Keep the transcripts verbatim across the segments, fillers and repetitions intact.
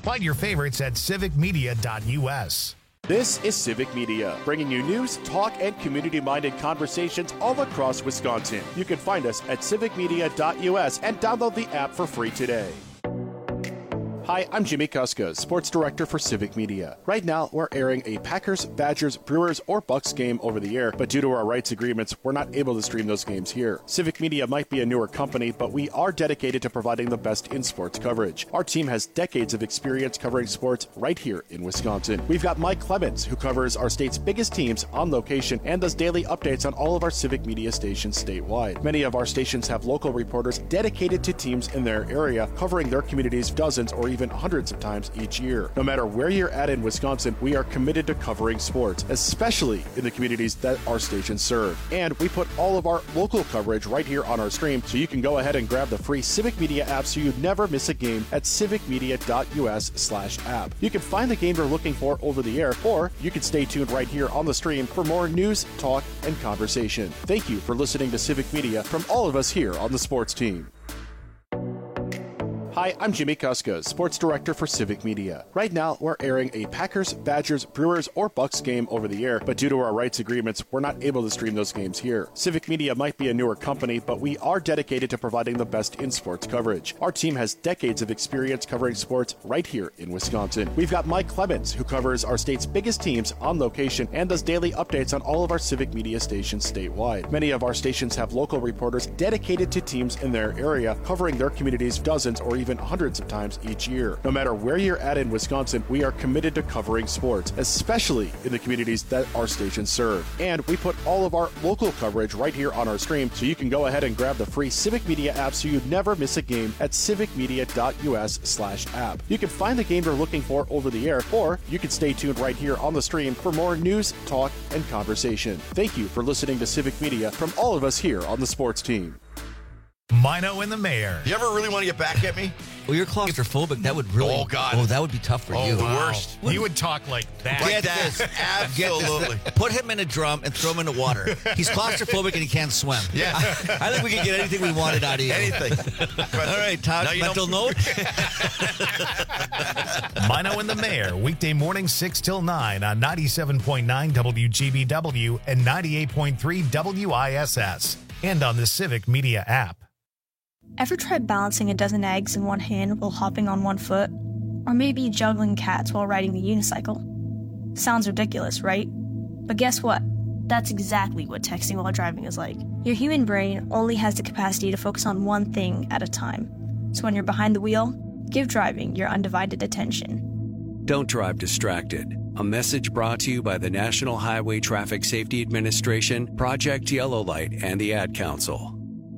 Find your favorites at civic media dot u s. This is Civic Media, bringing you news, talk, and community-minded conversations all across Wisconsin. You can find us at civic media dot u s and download the app for free today. Hi, I'm Jimmy Kuska, Sports Director for Civic Media. Right now, we're airing a Packers, Badgers, Brewers, or Bucks game over the air, but due to our rights agreements, we're not able to stream those games here. Civic Media might be a newer company, but we are dedicated to providing the best in sports coverage. Our team has decades of experience covering sports right here in Wisconsin. We've got Mike Clemens, who covers our state's biggest teams on location and does daily updates on all of our Civic Media stations statewide. Many of our stations have local reporters dedicated to teams in their area, covering their communities dozens or even hundreds of times each year. No matter where you're at in Wisconsin, we are committed to covering sports, especially in the communities that our stations serve. And we put all of our local coverage right here on our stream, so you can go ahead and grab the free Civic Media app so you never miss a game at civic media dot u s slash app. You can find the game you're looking for over the air, or you can stay tuned right here on the stream for more news, talk, and conversation. Thank you for listening to Civic Media from all of us here on the sports team. Hi, I'm Jimmy Kuska, Sports Director for Civic Media. Right now, we're airing a Packers, Badgers, Brewers, or Bucks game over the air, but due to our rights agreements, we're not able to stream those games here. Civic Media might be a newer company, but we are dedicated to providing the best in sports coverage. Our team has decades of experience covering sports right here in Wisconsin. We've got Mike Clemens, who covers our state's biggest teams on location and does daily updates on all of our Civic Media stations statewide. Many of our stations have local reporters dedicated to teams in their area, covering their communities dozens or even even hundreds of times each year. No matter where you're at in Wisconsin, we are committed to covering sports, especially in the communities that our stations serve. And we put all of our local coverage right here on our stream, so you can go ahead and grab the free Civic Media app so you never miss a game at civic media dot u s slash app. You can find the game you're looking for over the air, or you can stay tuned right here on the stream for more news, talk, and conversation. Thank you for listening to Civic Media from all of us here on the sports team. Mino and the Mayor. You ever really want to get back at me? Well, you're claustrophobic. That would really. Oh, God. Oh, that would be tough for oh, you. the Wow. worst. You would talk like that. Like Get that. this. Absolutely. Get this. Put him in a drum and throw him in the water. He's claustrophobic and he can't swim. Yeah. I, I think we can get anything we wanted out of you. Anything. But, All right, Todd, mental note. Mino and the Mayor, weekday morning six till nine on ninety-seven point nine W G B W and ninety-eight point three W I S S, and on the Civic Media app. Ever tried balancing a dozen eggs in one hand while hopping on one foot? Or maybe juggling cats while riding the unicycle? Sounds ridiculous, right? But guess what? That's exactly what texting while driving is like. Your human brain only has the capacity to focus on one thing at a time. So when you're behind the wheel, give driving your undivided attention. Don't drive distracted. A message brought to you by the National Highway Traffic Safety Administration, Project Yellow Light, and the Ad Council.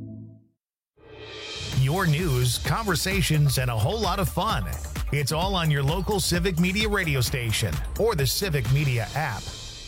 Your news, conversations, and a whole lot of fun. It's all on your local Civic Media radio station or the Civic Media app.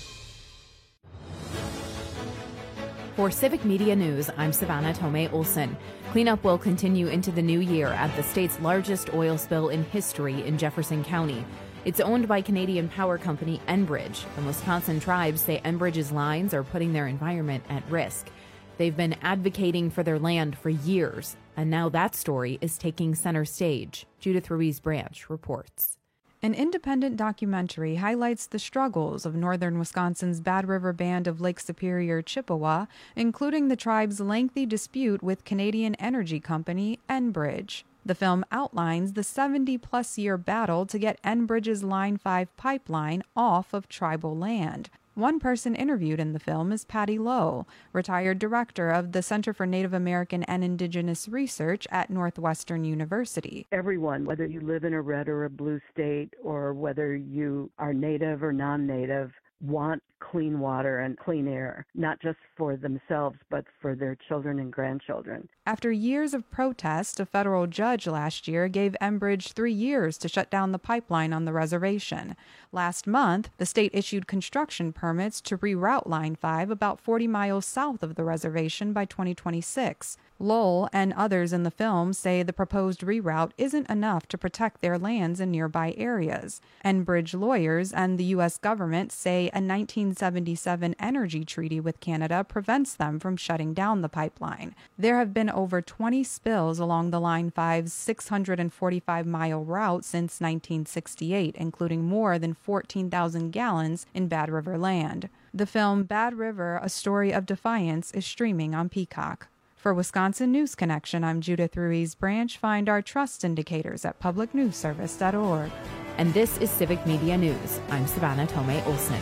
For Civic Media News, I'm Savannah Tomei Olson. Cleanup will continue into the new year at the state's largest oil spill in history in Jefferson County. It's owned by Canadian power company Enbridge, and Wisconsin tribes say Enbridge's lines are putting their environment at risk. They've been advocating for their land for years, and now that story is taking center stage. Judith Ruiz Branch reports. An independent documentary highlights the struggles of northern Wisconsin's Bad River Band of Lake Superior, Chippewa, including the tribe's lengthy dispute with Canadian energy company Enbridge. The film outlines the seventy-plus year battle to get Enbridge's Line five pipeline off of tribal land. One person interviewed in the film is Patty Lowe, retired director of the Center for Native American and Indigenous Research at Northwestern University. Everyone, whether you live in a red or a blue state, or whether you are native or non-native, want clean water and clean air, not just for themselves, but for their children and grandchildren. After years of protest, a federal judge last year gave Enbridge three years to shut down the pipeline on the reservation. Last month, the state issued construction permits to reroute Line five about forty miles south of the reservation by twenty twenty-six. Lowell and others in the film say the proposed reroute isn't enough to protect their lands in nearby areas. Enbridge lawyers and the U S government say a nineteen seventy-seven energy treaty with Canada prevents them from shutting down the pipeline. There have been over twenty spills along the Line five's six hundred forty-five mile route since nineteen sixty-eight, including more than fourteen thousand gallons in Bad River land. The film Bad River, A Story of Defiance is streaming on Peacock. For Wisconsin News Connection, I'm Judith Ruiz Branch. Find our trust indicators at public news service dot org. And this is Civic Media News. I'm Savannah Tomei Olson.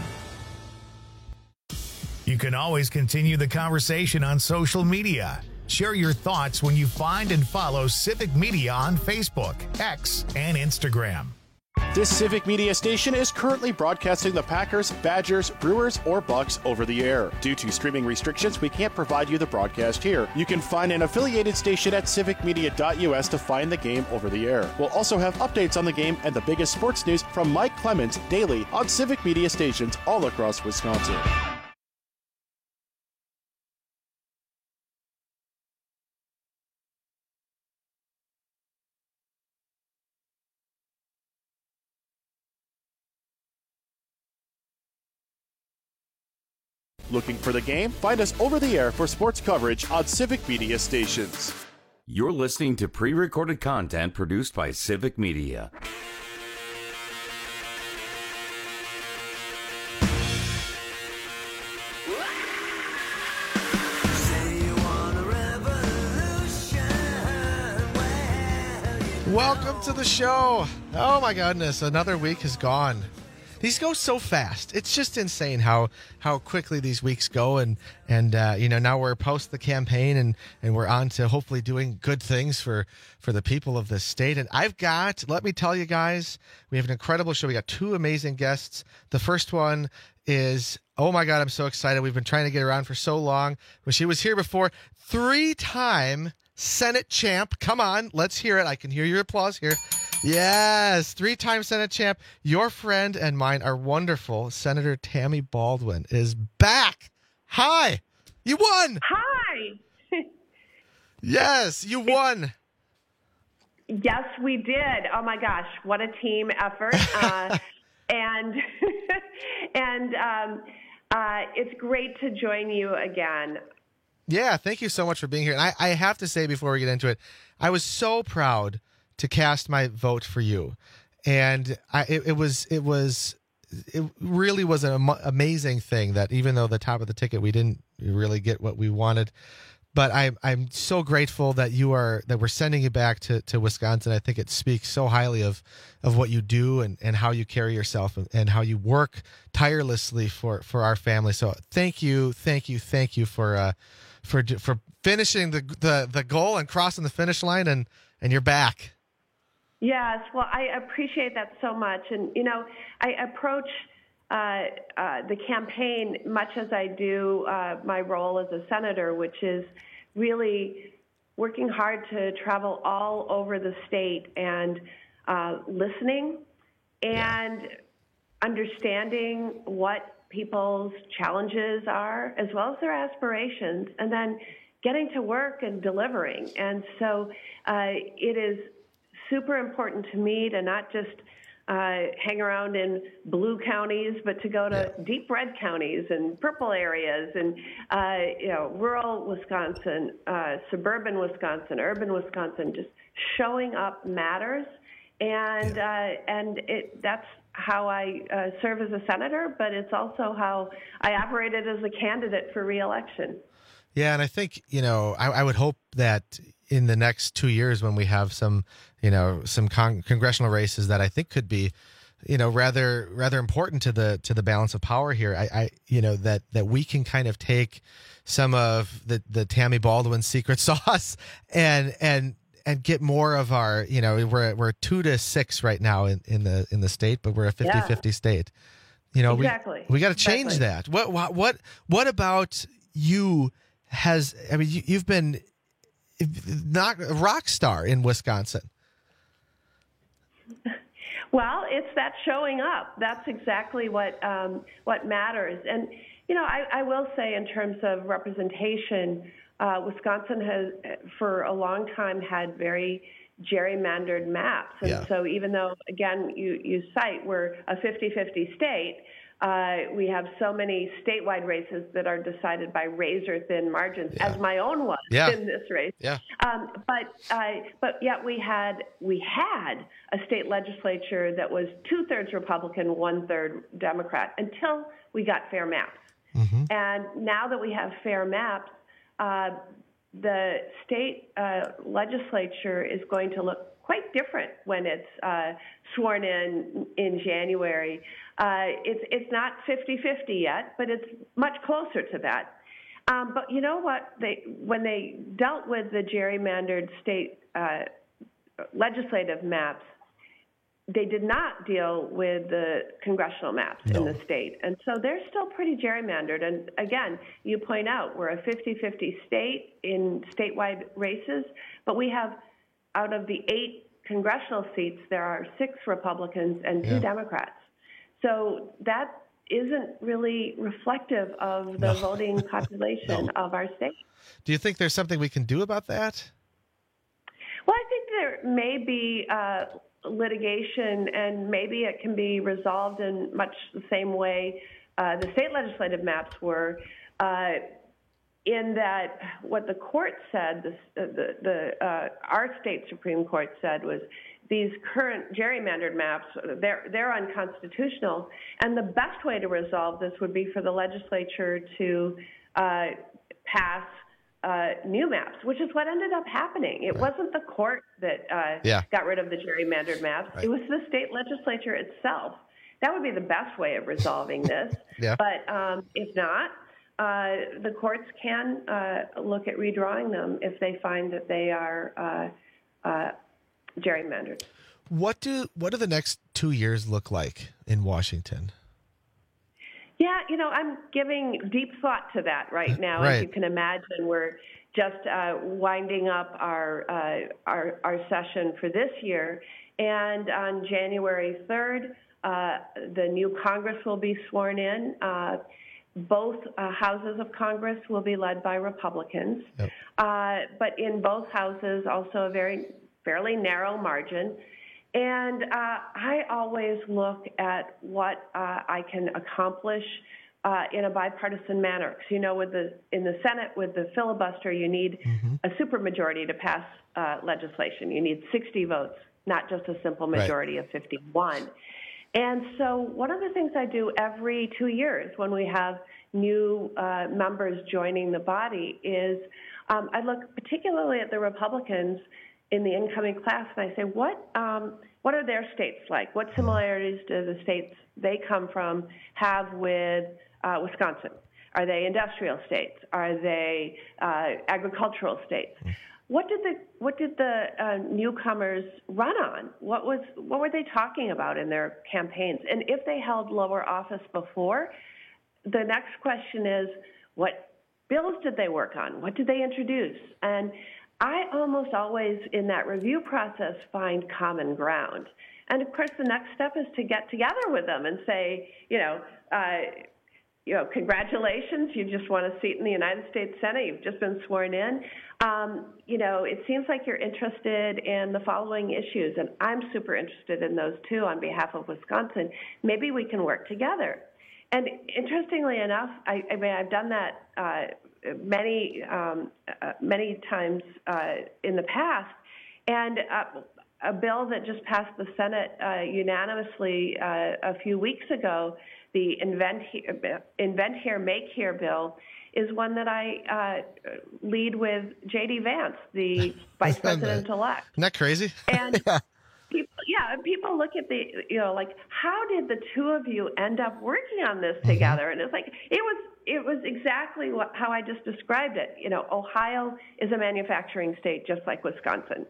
You can always continue the conversation on social media. Share your thoughts when you find and follow Civic Media on Facebook, X, and Instagram. This Civic Media station is currently broadcasting the Packers, Badgers, Brewers, or Bucks over the air. Due to streaming restrictions, we can't provide you the broadcast here. You can find an affiliated station at civic media dot U S to find the game over the air. We'll also have updates on the game and the biggest sports news from Mike Clemens daily on Civic Media stations all across Wisconsin. Looking for the game? Find us over the air for sports coverage on Civic Media stations. You're listening to pre-recorded content produced by Civic Media. Welcome to the show. Oh my goodness, another week has gone. These go so fast. It's just insane how how quickly these weeks go, and and uh, you know, now we're post the campaign, and and we're on to hopefully doing good things for for the people of this state. And I've got, let me tell you guys, we have an incredible show. We got two amazing guests. The first one is, oh my God, I'm so excited. We've been trying to get her on for so long. When she was here before, three-time Senate champ. Come on, let's hear it. I can hear your applause here. Yes, three-time Senate champ, your friend and mine, our wonderful Senator Tammy Baldwin is back. Hi, you won. Hi. Yes, you won. Yes, we did. Oh my gosh, what a team effort! Uh, and and um, uh, it's great to join you again. Yeah, thank you so much for being here. And I, I have to say before we get into it, I was so proud to cast my vote for you, and I, it, it was it was it really was an am- amazing thing that even though the top of the ticket we didn't really get what we wanted, but I'm I'm so grateful that you are that we're sending you back to, to Wisconsin. I think it speaks so highly of of what you do and, and how you carry yourself and, and how you work tirelessly for, for our family. So thank you, thank you, thank you for uh, for for finishing the, the the goal and crossing the finish line, and and you're back. Yes, well, I appreciate that so much. And, you know, I approach uh, uh, the campaign much as I do uh, my role as a senator, which is really working hard to travel all over the state and uh, listening and yeah. understanding what people's challenges are, as well as their aspirations, and then getting to work and delivering. And so uh, it is super important to me to not just uh, hang around in blue counties, but to go to yeah. deep red counties and purple areas and, uh, you know, rural Wisconsin, uh, suburban Wisconsin, urban Wisconsin. Just showing up matters. And, yeah. uh, and it, that's how I uh, serve as a senator, but it's also how I operated as a candidate for re-election. Yeah, and I think, you know, I, I would hope that in the next two years when we have some, you know, some con- congressional races that I think could be, you know, rather rather important to the to the balance of power here. I, I you know, that that we can kind of take some of the, the Tammy Baldwin secret sauce and and and get more of our, you know, we're we're two to six right now in, in the in the state, but we're a fifty-fifty yeah. state. You know, exactly. we we got to change exactly. that. What what what what about you has I mean you, you've been not a rock star in Wisconsin. Well, it's that showing up. That's exactly what um, what matters. And, you know, I, I will say in terms of representation, uh, Wisconsin has, for a long time, had very gerrymandered maps. And Yeah. so even though, again, you, you cite we're a fifty-fifty state, uh, we have so many statewide races that are decided by razor-thin margins, Yeah. as my own was Yeah. in this race. Yeah. Um, but uh, but yet we had we had a state legislature that was two-thirds Republican, one-third Democrat until we got fair maps. Mm-hmm. And now that we have fair maps, uh, the state uh, legislature is going to look quite different when it's uh, sworn in in January. Uh, it's it's not fifty-fifty yet, but it's much closer to that. Um, but you know what? They when they dealt with the gerrymandered state uh, legislative maps, they did not deal with the congressional maps No. in the state. And so they're still pretty gerrymandered. And again, you point out we're a fifty-fifty state in statewide races, but we have, out of the eight congressional seats, there are six Republicans and two Yeah. Democrats. So that isn't really reflective of the No. voting population No. of our state. Do you think there's something we can do about that? Well, I think there may be uh, litigation, and maybe it can be resolved in much the same way uh, the state legislative maps were, uh, in that what the court said, the, the, the uh, our state Supreme Court said was these current gerrymandered maps, they're, they're unconstitutional, and the best way to resolve this would be for the legislature to uh, pass Uh, new maps, which is what ended up happening. It Right. wasn't the court that uh, Yeah. got rid of the gerrymandered maps. Right. It was the state legislature itself. That would be the best way of resolving this. Yeah. But um, if not, uh, the courts can uh, look at redrawing them if they find that they are uh, uh, gerrymandered. What do what do the next two years look like in Washington? Yeah, you know, I'm giving deep thought to that right now. Right. As you can imagine, we're just uh, winding up our, uh, our our session for this year, and on January third, uh, the new Congress will be sworn in. Uh, both uh, houses of Congress will be led by Republicans, Yep. uh, but in both houses, also a very fairly narrow margin. And uh, I always look at what uh, I can accomplish uh, in a bipartisan manner. Because, you know, with the in the Senate, with the filibuster, you need Mm-hmm. a supermajority to pass uh, legislation. You need sixty votes, not just a simple Right. majority of fifty-one. And so one of the things I do every two years when we have new uh, members joining the body is um, I look particularly at the Republicans in the incoming class, and I say, what um, what are their states like? What similarities do the states they come from have with uh, Wisconsin? Are they industrial states? Are they uh, agricultural states? What did the what did the uh, newcomers run on? What was what were they talking about in their campaigns? And if they held lower office before, the next question is, what bills did they work on? What did they introduce? And I almost always, in that review process, find common ground. And of course, the next step is to get together with them and say, you know, uh, you know, congratulations, you just won a seat in the United States Senate. You've just been sworn in. Um, you know, it seems like you're interested in the following issues, and I'm super interested in those too on behalf of Wisconsin. Maybe we can work together. And interestingly enough, I, I mean, I've done that uh, many, um, uh, many times uh, in the past, and uh, a bill that just passed the Senate uh, unanimously uh, a few weeks ago, the Invent Here, Invent Here, Make Here bill, is one that I uh, lead with J D Vance, the Vice President-elect. Isn't that crazy? And yeah. People, yeah, and people look at the, you know, like, how did the two of you end up working on this together? Mm-hmm. And it's like, it was it was exactly what, how I just described it. You know, Ohio is a manufacturing state just like Wisconsin.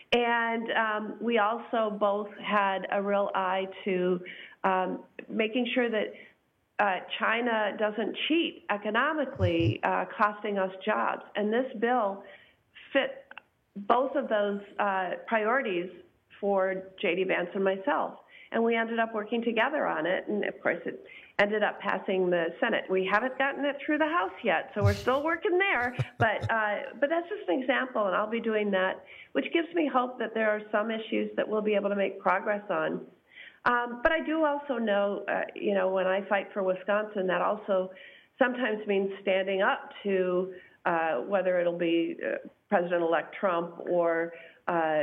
And um, we also both had a real eye to um, making sure that uh, China doesn't cheat economically, uh, costing us jobs. And this bill fit both of those uh, priorities for J D Vance and myself. and we ended up working together on it. And, of course, it ended up passing the Senate. We haven't gotten it through the House yet, so we're still working there. But uh, but that's just an example, and I'll be doing that, which gives me hope that there are some issues that we'll be able to make progress on. Um, but I do also know, uh, you know, when I fight for Wisconsin, that also sometimes means standing up to uh, whether it'll be uh, President-elect Trump or uh,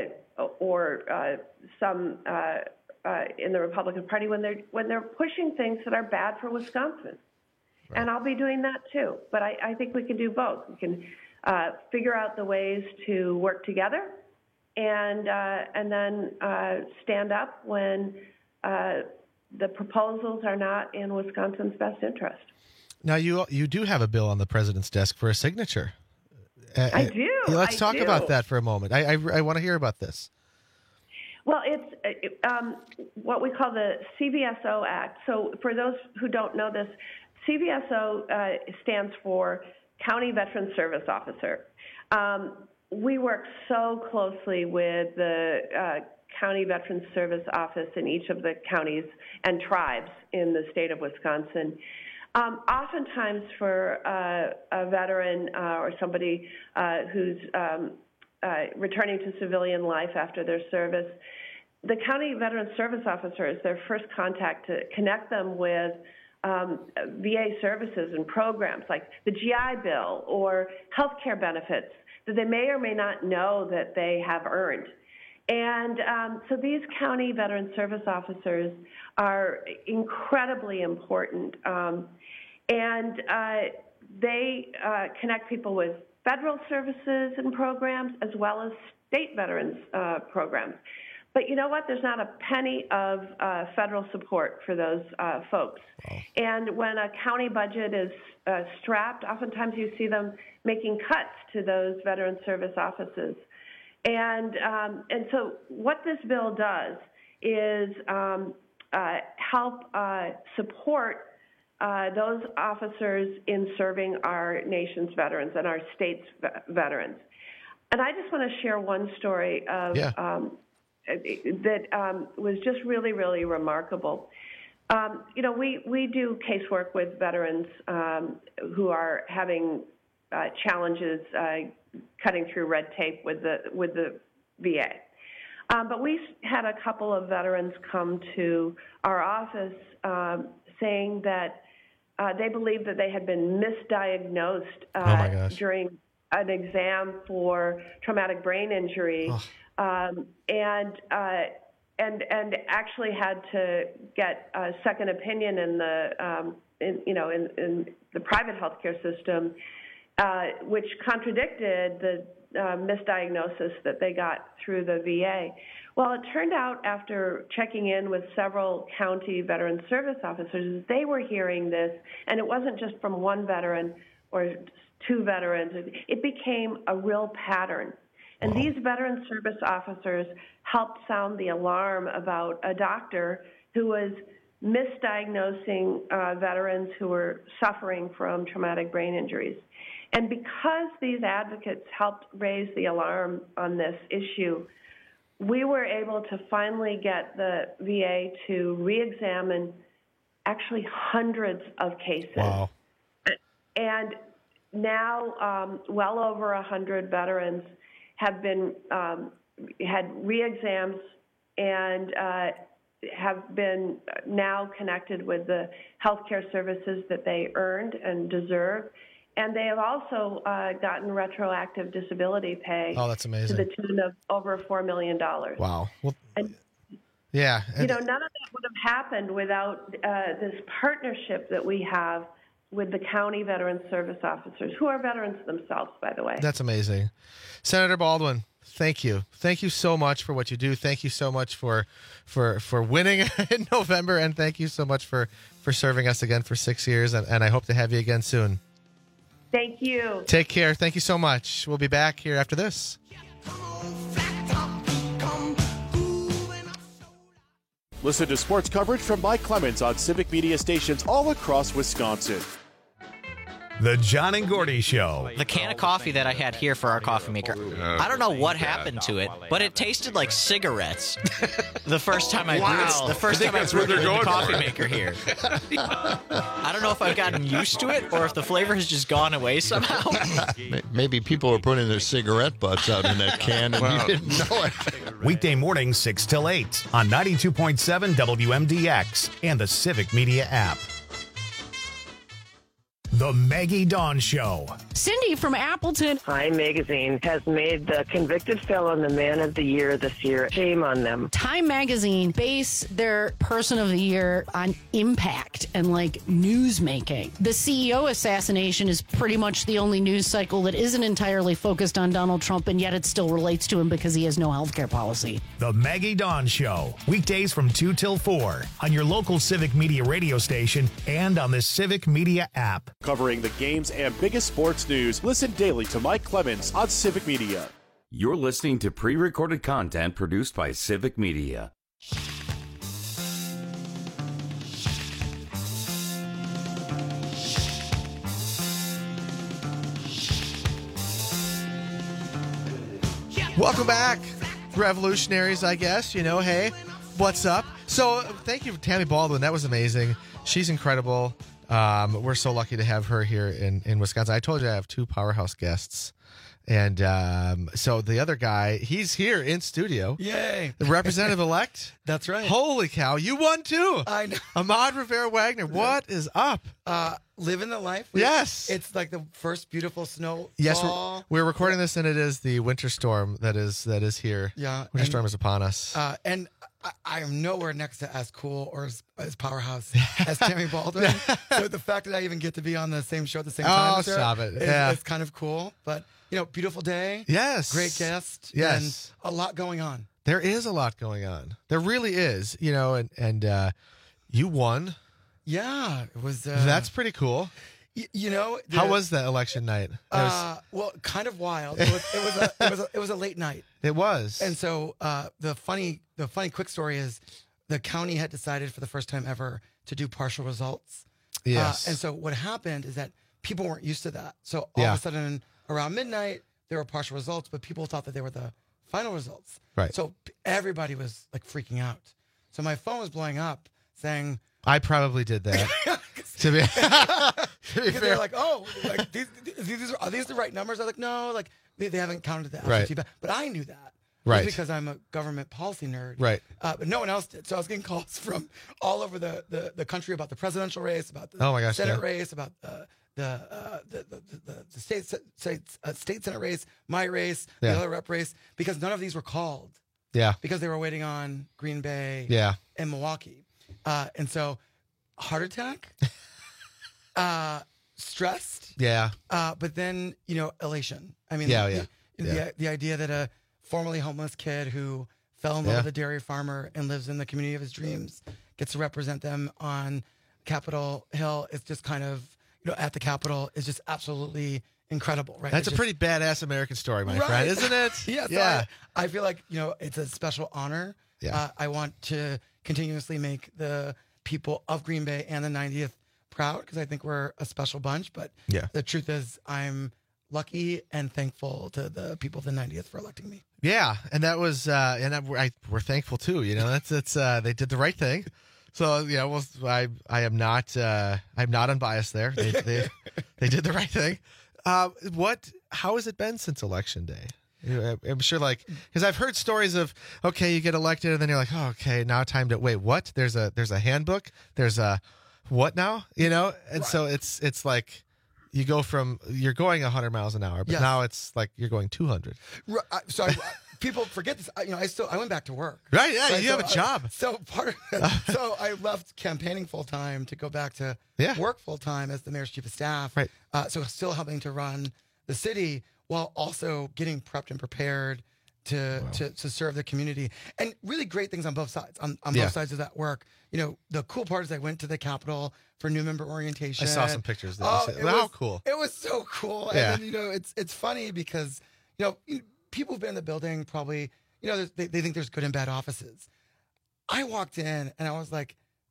or uh, some uh, uh, in the Republican Party when they're when they're pushing things that are bad for Wisconsin. Right. And I'll be doing that too. But I, I think we can do both. We can uh, figure out the ways to work together, and uh, and then uh, stand up when uh, the proposals are not in Wisconsin's best interest. Now, you you do have a bill on the president's desk for a signature. Uh, I do. Let's I talk do. about that for a moment. I I, I want to hear about this. Well, it's um, what we call the C V S O Act. So for those who don't know this, C V S O uh, stands for County Veteran Service Officer. Um, we work so closely with the uh, County Veteran Service Office in each of the counties and tribes in the state of Wisconsin. Um, oftentimes for uh, a veteran uh, or somebody uh, who's um, uh, returning to civilian life after their service, the County Veteran Service Officer is their first contact to connect them with um, V A services and programs like the G I Bill or health care benefits that they may or may not know that they have earned. And um, so these county veteran service officers are incredibly important. Um, and uh, they uh, connect people with federal services and programs as well as state veterans uh, programs. But you know what? There's not a penny of uh, federal support for those uh, folks. Wow. And when a county budget is uh, strapped, oftentimes you see them making cuts to those veteran service offices. And um, and so what this bill does is um, uh, help uh, support uh, those officers in serving our nation's veterans and our state's veterans. And I just want to share one story of yeah. um, that um, was just really, really remarkable. Um, you know, we, we do casework with veterans um, who are having uh, challenges uh, cutting through red tape with the with the V A. Um, but we had a couple of veterans come to our office um, saying that uh, they believed that they had been misdiagnosed uh, oh during an exam for traumatic brain injury, oh. um, and uh, and and actually had to get a second opinion in the um, in, you know in, in the private healthcare system. Uh, which contradicted the uh, misdiagnosis that they got through the V A. Well, it turned out after checking in with several county veteran service officers, they were hearing this, and it wasn't just from one veteran or two veterans. It became a real pattern. And wow. these veteran service officers helped sound the alarm about a doctor who was misdiagnosing uh, veterans who were suffering from traumatic brain injuries. And because these advocates helped raise the alarm on this issue, we were able to finally get the V A to re-examine actually hundreds of cases. Wow. And now um, well over one hundred veterans have been um, had re-exams and uh, have been now connected with the healthcare services that they earned and deserve. And they have also uh, gotten retroactive disability pay. Oh, that's amazing. To the tune of over four million dollars. Wow. Well, and, yeah. And, you know, none of that would have happened without uh, this partnership that we have with the county veteran service officers, who are veterans themselves, by the way. That's amazing. Senator Baldwin, thank you. Thank you so much for what you do. Thank you so much for for, for winning in November, and thank you so much for, for serving us again for six years, and, and I hope to have you again soon. Thank you. Take care. Thank you so much. We'll be back here after this. Listen to sports coverage from Mike Clemens on Civic Media stations all across Wisconsin. The John and Gordy Show. The can of coffee that I had here for our coffee maker, I don't know what happened to it, but it tasted like cigarettes the first time I Wow. brewed, the first I think time I that's what brewed they're the going coffee for. maker here. I don't know if I've gotten used to it or if the flavor has just gone away somehow. Maybe people were putting their cigarette butts out in that can and Wow. you didn't know it. Weekday mornings six till eight on ninety-two point seven W M D X and the Civic Media app. The Maggie Dawn Show. Cindy from Appleton. Time Magazine has made the convicted felon the man of the year this year. Shame on them. Time Magazine base their person of the year on impact and like news making. The C E O assassination is pretty much the only news cycle that isn't entirely focused on Donald Trump, and yet it still relates to him because he has no healthcare policy. The Maggie Dawn Show. Weekdays from two till four on your local Civic Media radio station and on the Civic Media app. Covering the games and biggest sports news, listen daily to Mike Clemens on Civic Media. You're listening to pre-recorded content produced by Civic Media. Welcome back, revolutionaries, I guess. You know, hey, what's up? So thank you, Tammy Baldwin. That was amazing. She's incredible. Um, we're so lucky to have her here in, in Wisconsin. I told you I have two powerhouse guests. And um, so the other guy, he's here in studio. Yay. The representative-elect. That's right. Holy cow, you won too. I know. Ahmad Rivera-Wagner, what is up? Uh, living the life. We- Yes. It's like the first beautiful snow. Yes, fall. we're, we're recording this, and it is the winter storm that is that is here. Yeah, Winter and- storm is upon us. Uh, and I, I am nowhere next to as cool or as, as powerhouse as Tammy Baldwin. So the fact that I even get to be on the same show at the same time Oh, as her stop it. is, Yeah. is kind of cool. But, you know, beautiful day. Yes. Great guest. Yes. And a lot going on. There is a lot going on. There really is, you know, and and uh, you won. Yeah, it was. Uh, That's pretty cool. y- you know, the- How was that election night? It was, Uh, well, kind of wild. It was, it was a it was a, it was a late night. it was. And so uh, the funny the funny quick story is the county had decided for the first time ever to do partial results. Yes. Uh, and so what happened is that people weren't used to that. So all Yeah. of a sudden around midnight there were partial results, but people thought that they were the final results. Right. So p- everybody was like freaking out. So my phone was blowing up saying I probably did that. to be, to be because fair. they're like, oh, like, these, these, these are, are these the right numbers? I'm like, no, like they, they haven't counted the Right. absentee ballot. But I knew that. Right. Just because I'm a government policy nerd. Right. Uh, but no one else did. So I was getting calls from all over the, the, the country about the presidential race, about the Oh my gosh, Senate yeah. race, about the the, uh, the, the, the, the state state, uh, state Senate race, my race, Yeah. the other rep race, because none of these were called. Yeah. Because they were waiting on Green Bay Yeah. and Milwaukee. Uh, and so heart attack, uh, stressed, Yeah. uh, but then, you know, elation. I mean, Yeah, the, yeah, The, yeah. the idea that a formerly homeless kid who fell in love Yeah. with a dairy farmer and lives in the community of his dreams gets to represent them on Capitol Hill is just kind of, you know, at the Capitol is just absolutely incredible, right? That's It's a just- pretty badass American story, my Right. friend, isn't it? yeah. So Yeah. I, I feel like, you know, it's a special honor. Yeah. Uh, I want to continuously make the people of Green Bay and the ninetieth proud because I think we're a special bunch. But Yeah. the truth is, I'm lucky and thankful to the people of the ninetieth for electing me. Yeah, and that was, uh, and I, I, we're thankful too. You know, that's it's uh, they did the right thing. So you know, well, I I am not uh, I'm not unbiased there. They they, they did the right thing. Uh, what? How has it been since election day? You know, I'm sure, like, because I've heard stories of okay, you get elected, and then you're like, oh, okay, now time to wait. What? There's a there's a handbook. There's a what now? You know, and Right. so it's it's like. You go from you're going one hundred miles an hour, but Yes. now it's like you're going two hundred. Right, I- so I, people forget this. I, you know, I still I went back to work. Right, yeah, Right, you so have a I- job. so part of it, so I left campaigning full time to go back to Yeah. work full time as the mayor's chief of staff. Right. Uh, so still helping to run the city while also getting prepped and prepared to to, to serve the community. And really great things on both sides. On, on Yeah. both sides of that work. You know, the cool part is I went to the Capitol for new member orientation. I saw some pictures there. Oh, You said- it How was- cool. It was so cool. Yeah. And then, you know, it's it's funny because, you know, you- people who've been in the building probably, you know, there's- they, they think there's good and bad offices. I walked in and I was like,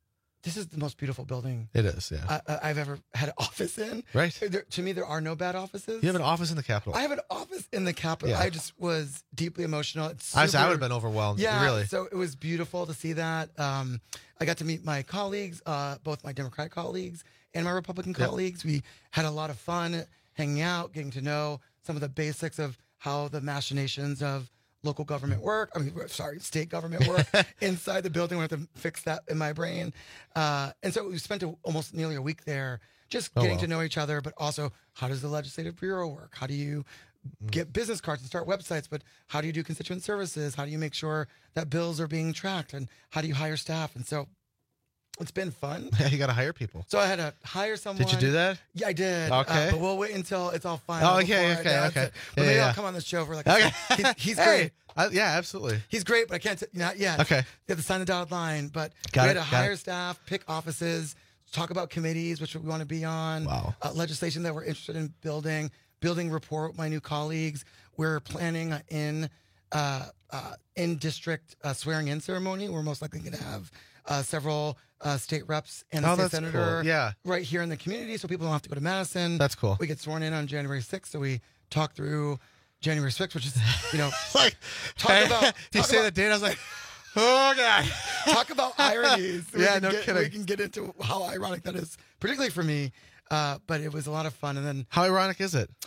this is the most beautiful building It is, yeah. I, I've ever had an office in. Right. There, to me, there are no bad offices. You have an office in the Capitol. I have an office in the Capitol. Yeah. I just was deeply emotional. It's I, was, I super- would have been overwhelmed. Yeah, Really. so it was beautiful to see that. Um, I got to meet my colleagues, uh, both my Democratic colleagues and my Republican Yep. colleagues. We had a lot of fun hanging out, getting to know some of the basics of how the machinations of local government work. I mean, sorry, state government work inside the building. We have to fix that in my brain. Uh, and so we spent a, almost nearly a week there just Oh, getting wow. to know each other, but also how does the legislative bureau work? How do you get business cards and start websites? But how do you do constituent services? How do you make sure that bills are being tracked? And how do you hire staff? And so it's been fun. Yeah, you got to hire people. So I had to hire someone. Did you do that? Yeah, I did. Okay. Uh, but we'll wait until it's all final. Oh, okay, before I okay, announce okay. it. But Yeah, maybe yeah. I'll come on the show for like. Okay. A he's, he's Hey, great. I- yeah, absolutely. He's great, but I can't. T- not yet. Okay. You have to sign the dotted line. But Got we it, had to got hire it. staff, pick offices, talk about committees, which we want to be on. Wow. Uh, legislation that we're interested in building, building rapport with my new colleagues. We're planning in uh, uh, in district uh, swearing in ceremony. We're most likely going to have uh, several uh, state reps and a Oh, state that's senator cool. Yeah. right here in the community, so people don't have to go to Madison. That's cool. We get sworn in on January sixth, so we talk through January sixth, which is, you know, like talk about. you talk say about- the date, I was like, oh god. Talk about ironies. We Yeah, can no get, kidding. We can get into how ironic that is, particularly for me. Uh, but it was a lot of fun. And then, How ironic is it?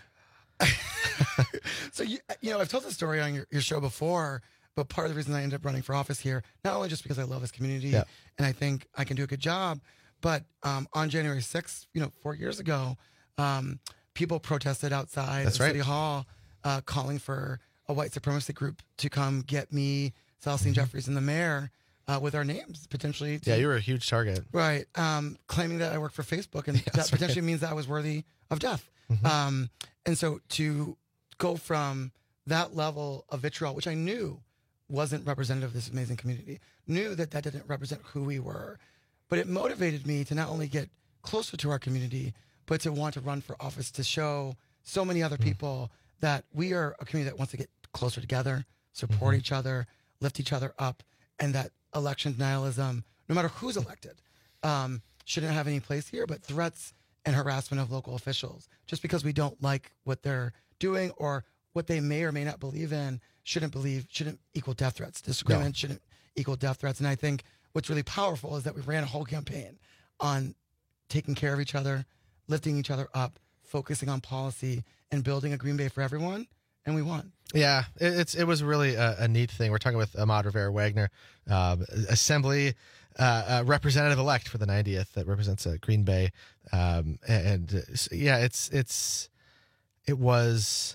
so you, you know, I've told the story on your, your show before. But part of the reason I ended up running for office here, not only just because I love this community Yeah. and I think I can do a good job, but um, on January sixth, you know, four years ago, um, people protested outside That's of right. City Hall, uh, calling for a white supremacy group to come get me, Celestine Jeffries, and the mayor uh, with our names potentially. To, Yeah, you were a huge target. Right. Um, claiming that I work for Facebook and that that's right. potentially means that I was worthy of death. Mhm. Um, and so to go from that level of vitriol, which I knew wasn't representative of this amazing community, knew that that didn't represent who we were, but it motivated me to not only get closer to our community, but to want to run for office to show so many other people that we are a community that wants to get closer together, support each other, lift each other up, and that election denialism, no matter who's elected, um, shouldn't have any place here, but threats and harassment of local officials, just because we don't like what they're doing or what they may or may not believe in, shouldn't believe, shouldn't equal death threats. Disagreement shouldn't equal death threats. And I think what's really powerful is that we ran a whole campaign on taking care of each other, lifting each other up, focusing on policy, and building a Green Bay for everyone. And we won. Yeah, it, it's it was really a, a neat thing. We're talking with Ahmad Rivera Wagner, uh, Assembly uh, uh, representative elect for the ninetieth that represents uh, Green Bay, um, and uh, s- yeah, it's it's it was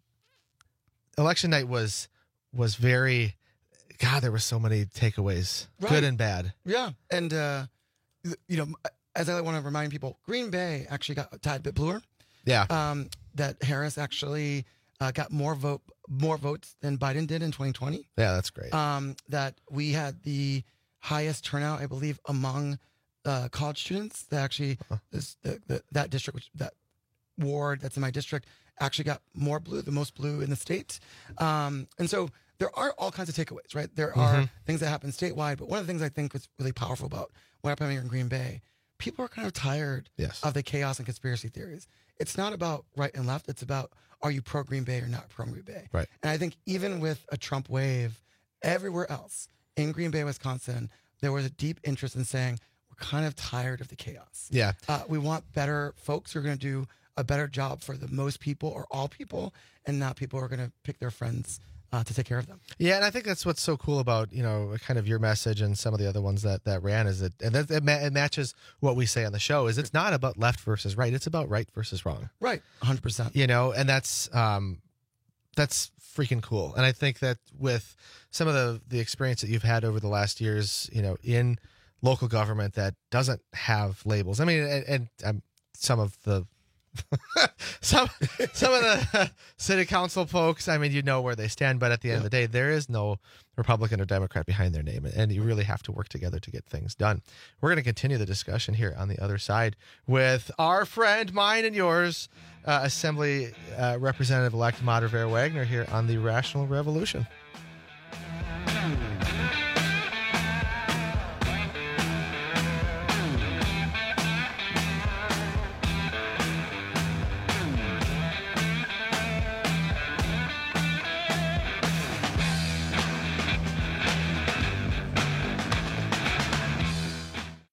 election night was was very. God, there were so many takeaways, Right. good and bad. Yeah. And, uh, you know, as I want to remind people, Green Bay actually got a tad bit bluer. Yeah. Um, that Harris actually uh, got more vote more votes than Biden did in twenty twenty. Yeah, that's great. Um, that we had the highest turnout, I believe, among uh, college students. That actually, this, the, the, that district, which, that ward that's in my district, actually got more blue, the most blue in the state. Um, and so there are all kinds of takeaways, right? There are Mhm. things that happen statewide, but one of the things I think was really powerful about what happened here in Green Bay, people are kind of tired Yes. of the chaos and conspiracy theories. It's not about right and left. It's about, are you pro Green Bay or not pro Green Bay? Right. And I think even with a Trump wave, everywhere else in Green Bay, Wisconsin, there was a deep interest in saying, we're kind of tired of the chaos. Yeah. Uh, we want better folks who are going to do a better job for the most people or all people, and not people who are going to pick their friends uh, to take care of them. Yeah, and I think that's what's so cool about, you know, kind of your message and some of the other ones that, that ran is that, and that it, ma- it matches what we say on the show, is it's not about left versus right. It's about right versus wrong. Right. one hundred percent. You know, and that's, um, that's freaking cool. And I think that with some of the, the experience that you've had over the last years, you know, in local government that doesn't have labels. I mean, and, and um, some of the, some some of the city council folks, I mean, you know where they stand, but at the end of the day, there is no Republican or Democrat behind their name, and you really have to work together to get things done. We're going to continue the discussion here on the other side with our friend, mine and yours, uh, Assembly uh, Representative-elect Ahmad Rivera Wagner here on the Rational Revolution.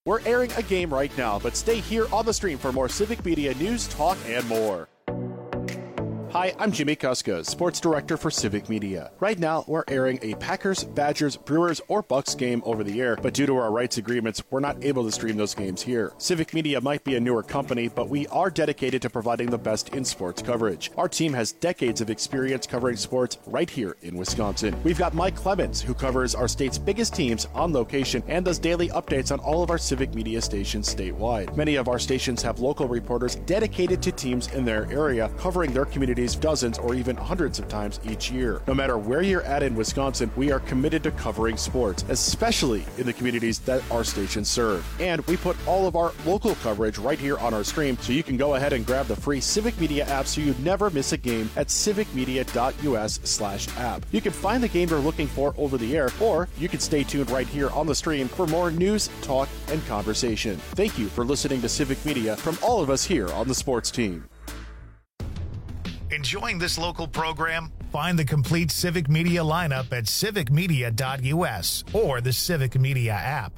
We're airing a game right now, but stay here on the stream for more Civic Media news, talk, and more. Hi, I'm Jimmy Kuska, Sports Director for Civic Media. Right now, we're airing a Packers, Badgers, Brewers, or Bucks game over the air, but due to our rights agreements, we're not able to stream those games here. Civic Media might be a newer company, but we are dedicated to providing the best in sports coverage. Our team has decades of experience covering sports right here in Wisconsin. We've got Mike Clemens, who covers our state's biggest teams on location and does daily updates on all of our Civic Media stations statewide. Many of our stations have local reporters dedicated to teams in their area, covering their communities dozens or even hundreds of times each year. No matter where you're at in Wisconsin, we are committed to covering sports, especially in the communities that our stations serve. And we put all of our local coverage right here on our stream, so you can go ahead and grab the free Civic Media app so you never miss a game at civicmedia.us slash app. You can find the game you're looking for over the air, or you can stay tuned right here on the stream for more news, talk, and conversation. Thank you for listening to Civic Media from all of us here on the sports team. Enjoying this local program? Find the complete Civic Media lineup at civic media dot u s or the Civic Media app.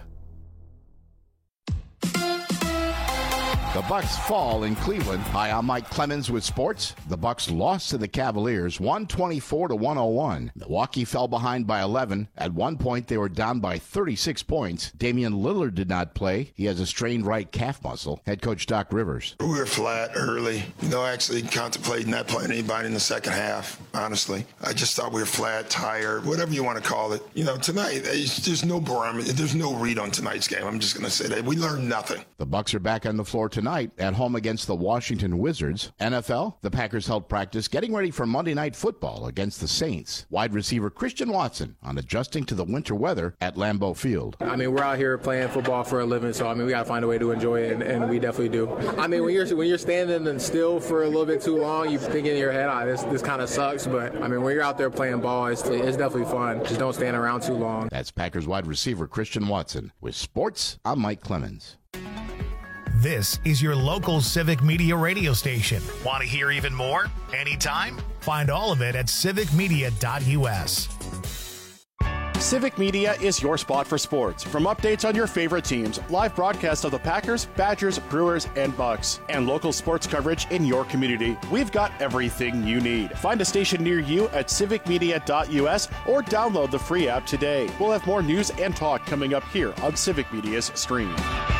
The Bucks fall in Cleveland. Hi, I'm Mike Clemens with sports. The Bucks lost to the Cavaliers one twenty-four to one oh one. Milwaukee fell behind by eleven. At one point, they were down by thirty-six points. Damian Lillard did not play. He has a strained right calf muscle. Head coach Doc Rivers. We were flat early. You know, actually contemplating not playing anybody in the second half, honestly. I just thought we were flat, tired, whatever you want to call it. You know, tonight, there's no barometer. There's no read on tonight's game. I'm just going to say that. We learned nothing. The Bucks are back on the floor tonight. Tonight at home against the Washington Wizards. N F L, the Packers held practice getting ready for Monday Night Football against the Saints. Wide receiver Christian Watson on adjusting to the winter weather at Lambeau Field. I mean, we're out here playing football for a living, so I mean, we got to find a way to enjoy it, and, and we definitely do. I mean, when you're when you're standing and still for a little bit too long, you think in your head, oh, this this kind of sucks. But I mean, when you're out there playing ball, it's, it's definitely fun. Just don't stand around too long. That's Packers wide receiver Christian Watson. With sports, I'm Mike Clemens. This is your local Civic Media radio station. Want to hear even more? Anytime? Find all of it at civic media dot u s. Civic Media is your spot for sports. From updates on your favorite teams, live broadcasts of the Packers, Badgers, Brewers, and Bucks, and local sports coverage in your community, we've got everything you need. Find a station near you at civic media dot u s or download the free app today. We'll have more news and talk coming up here on Civic Media's stream.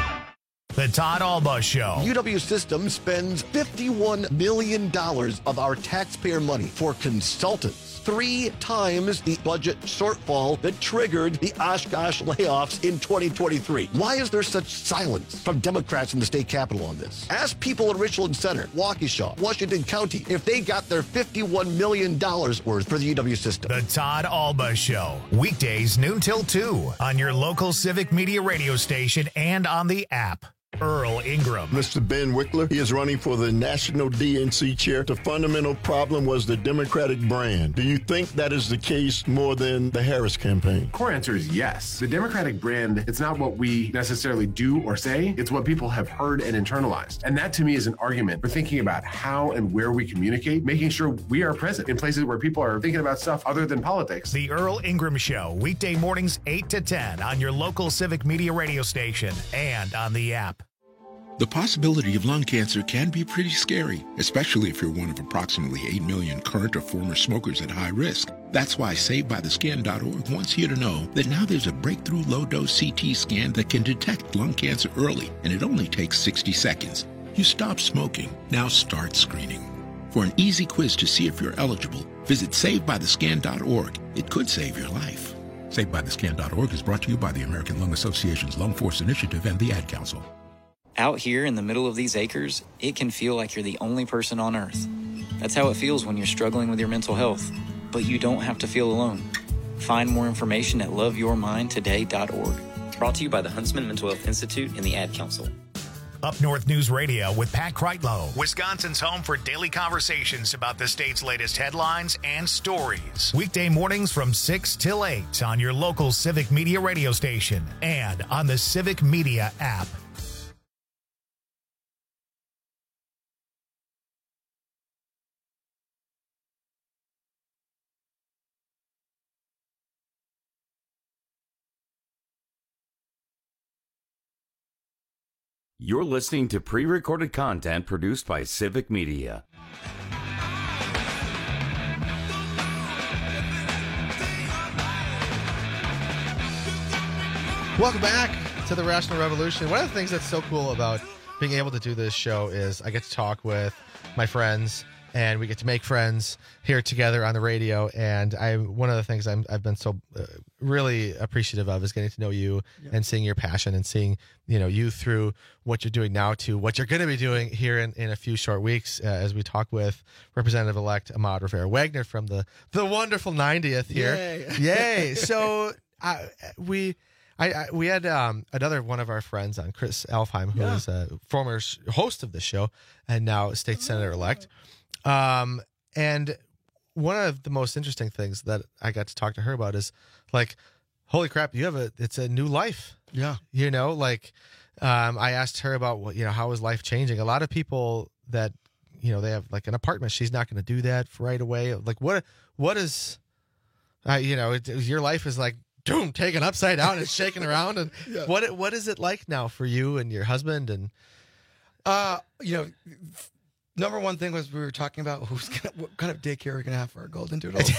The Todd Alba Show. U W Systems spends fifty-one million dollars of our taxpayer money for consultants, three times the budget shortfall that triggered the Oshkosh layoffs in twenty twenty-three. Why is there such silence from Democrats in the state capitol on this? Ask people in Richland Center, Waukesha, Washington County if they got their fifty-one million dollars worth for the U W system. The Todd Alba Show. Weekdays noon till two on your local Civic Media radio station and on the app. Earl Ingram. Mister Ben Wickler, he is running for the National D N C chair. The fundamental problem was the Democratic brand. Do you think that is the case more than the Harris campaign? Core answer is yes. The Democratic brand, it's not what we necessarily do or say, it's what people have heard and internalized. And that to me is an argument for thinking about how and where we communicate, making sure we are present in places where people are thinking about stuff other than politics. The Earl Ingram Show, weekday mornings eight to ten on your local Civic Media radio station and on the app. The possibility of lung cancer can be pretty scary, especially if you're one of approximately eight million current or former smokers at high risk. That's why Saved By The Scan dot org wants you to know that now there's a breakthrough low-dose C T scan that can detect lung cancer early, and it only takes sixty seconds. You stop smoking, now start screening. For an easy quiz to see if you're eligible, visit Saved By The Scan dot org. It could save your life. Saved By The Scan dot org is brought to you by the American Lung Association's Lung Force Initiative and the Ad Council. Out here in the middle of these acres, it can feel like you're the only person on Earth. That's how it feels when you're struggling with your mental health. But you don't have to feel alone. Find more information at love your mind today dot org. Brought to you by the Huntsman Mental Health Institute and the Ad Council. Up North News Radio with Pat Kreitlow, Wisconsin's home for daily conversations about the state's latest headlines and stories. Weekday mornings from six till eight on your local Civic Media radio station and on the Civic Media app. You're listening to pre-recorded content produced by Civic Media. Welcome back to the Rational Revolution. One of the things that's so cool about being able to do this show is I get to talk with my friends, and we get to make friends here together on the radio. And I, one of the things I'm, I've been so uh, really appreciative of is getting to know you yeah. and seeing your passion and seeing, you know, you through what you're doing now to what you're going to be doing here in, in a few short weeks uh, as we talk with Representative-elect Ahmad Rivera-Wagner from the, the wonderful ninetieth here. Yay. Yay. So uh, we... I, I we had um, another one of our friends on, Chris Alfheim, who yeah. is a former host of the show and now state senator elect. Um, and one of the most interesting things that I got to talk to her about is like, holy crap, you have a it's a new life. Yeah, you know, like um, I asked her about what you know how is life changing. A lot of people that you know they have like an apartment. She's not going to do that right away. Like what what is, uh, you know, it, your life is like. Doom, taken upside down and shaking around. And yeah. what what is it like now for you and your husband? And uh, you know, number one thing was we were talking about who's gonna, what kind of daycare we're gonna have for our golden doodles.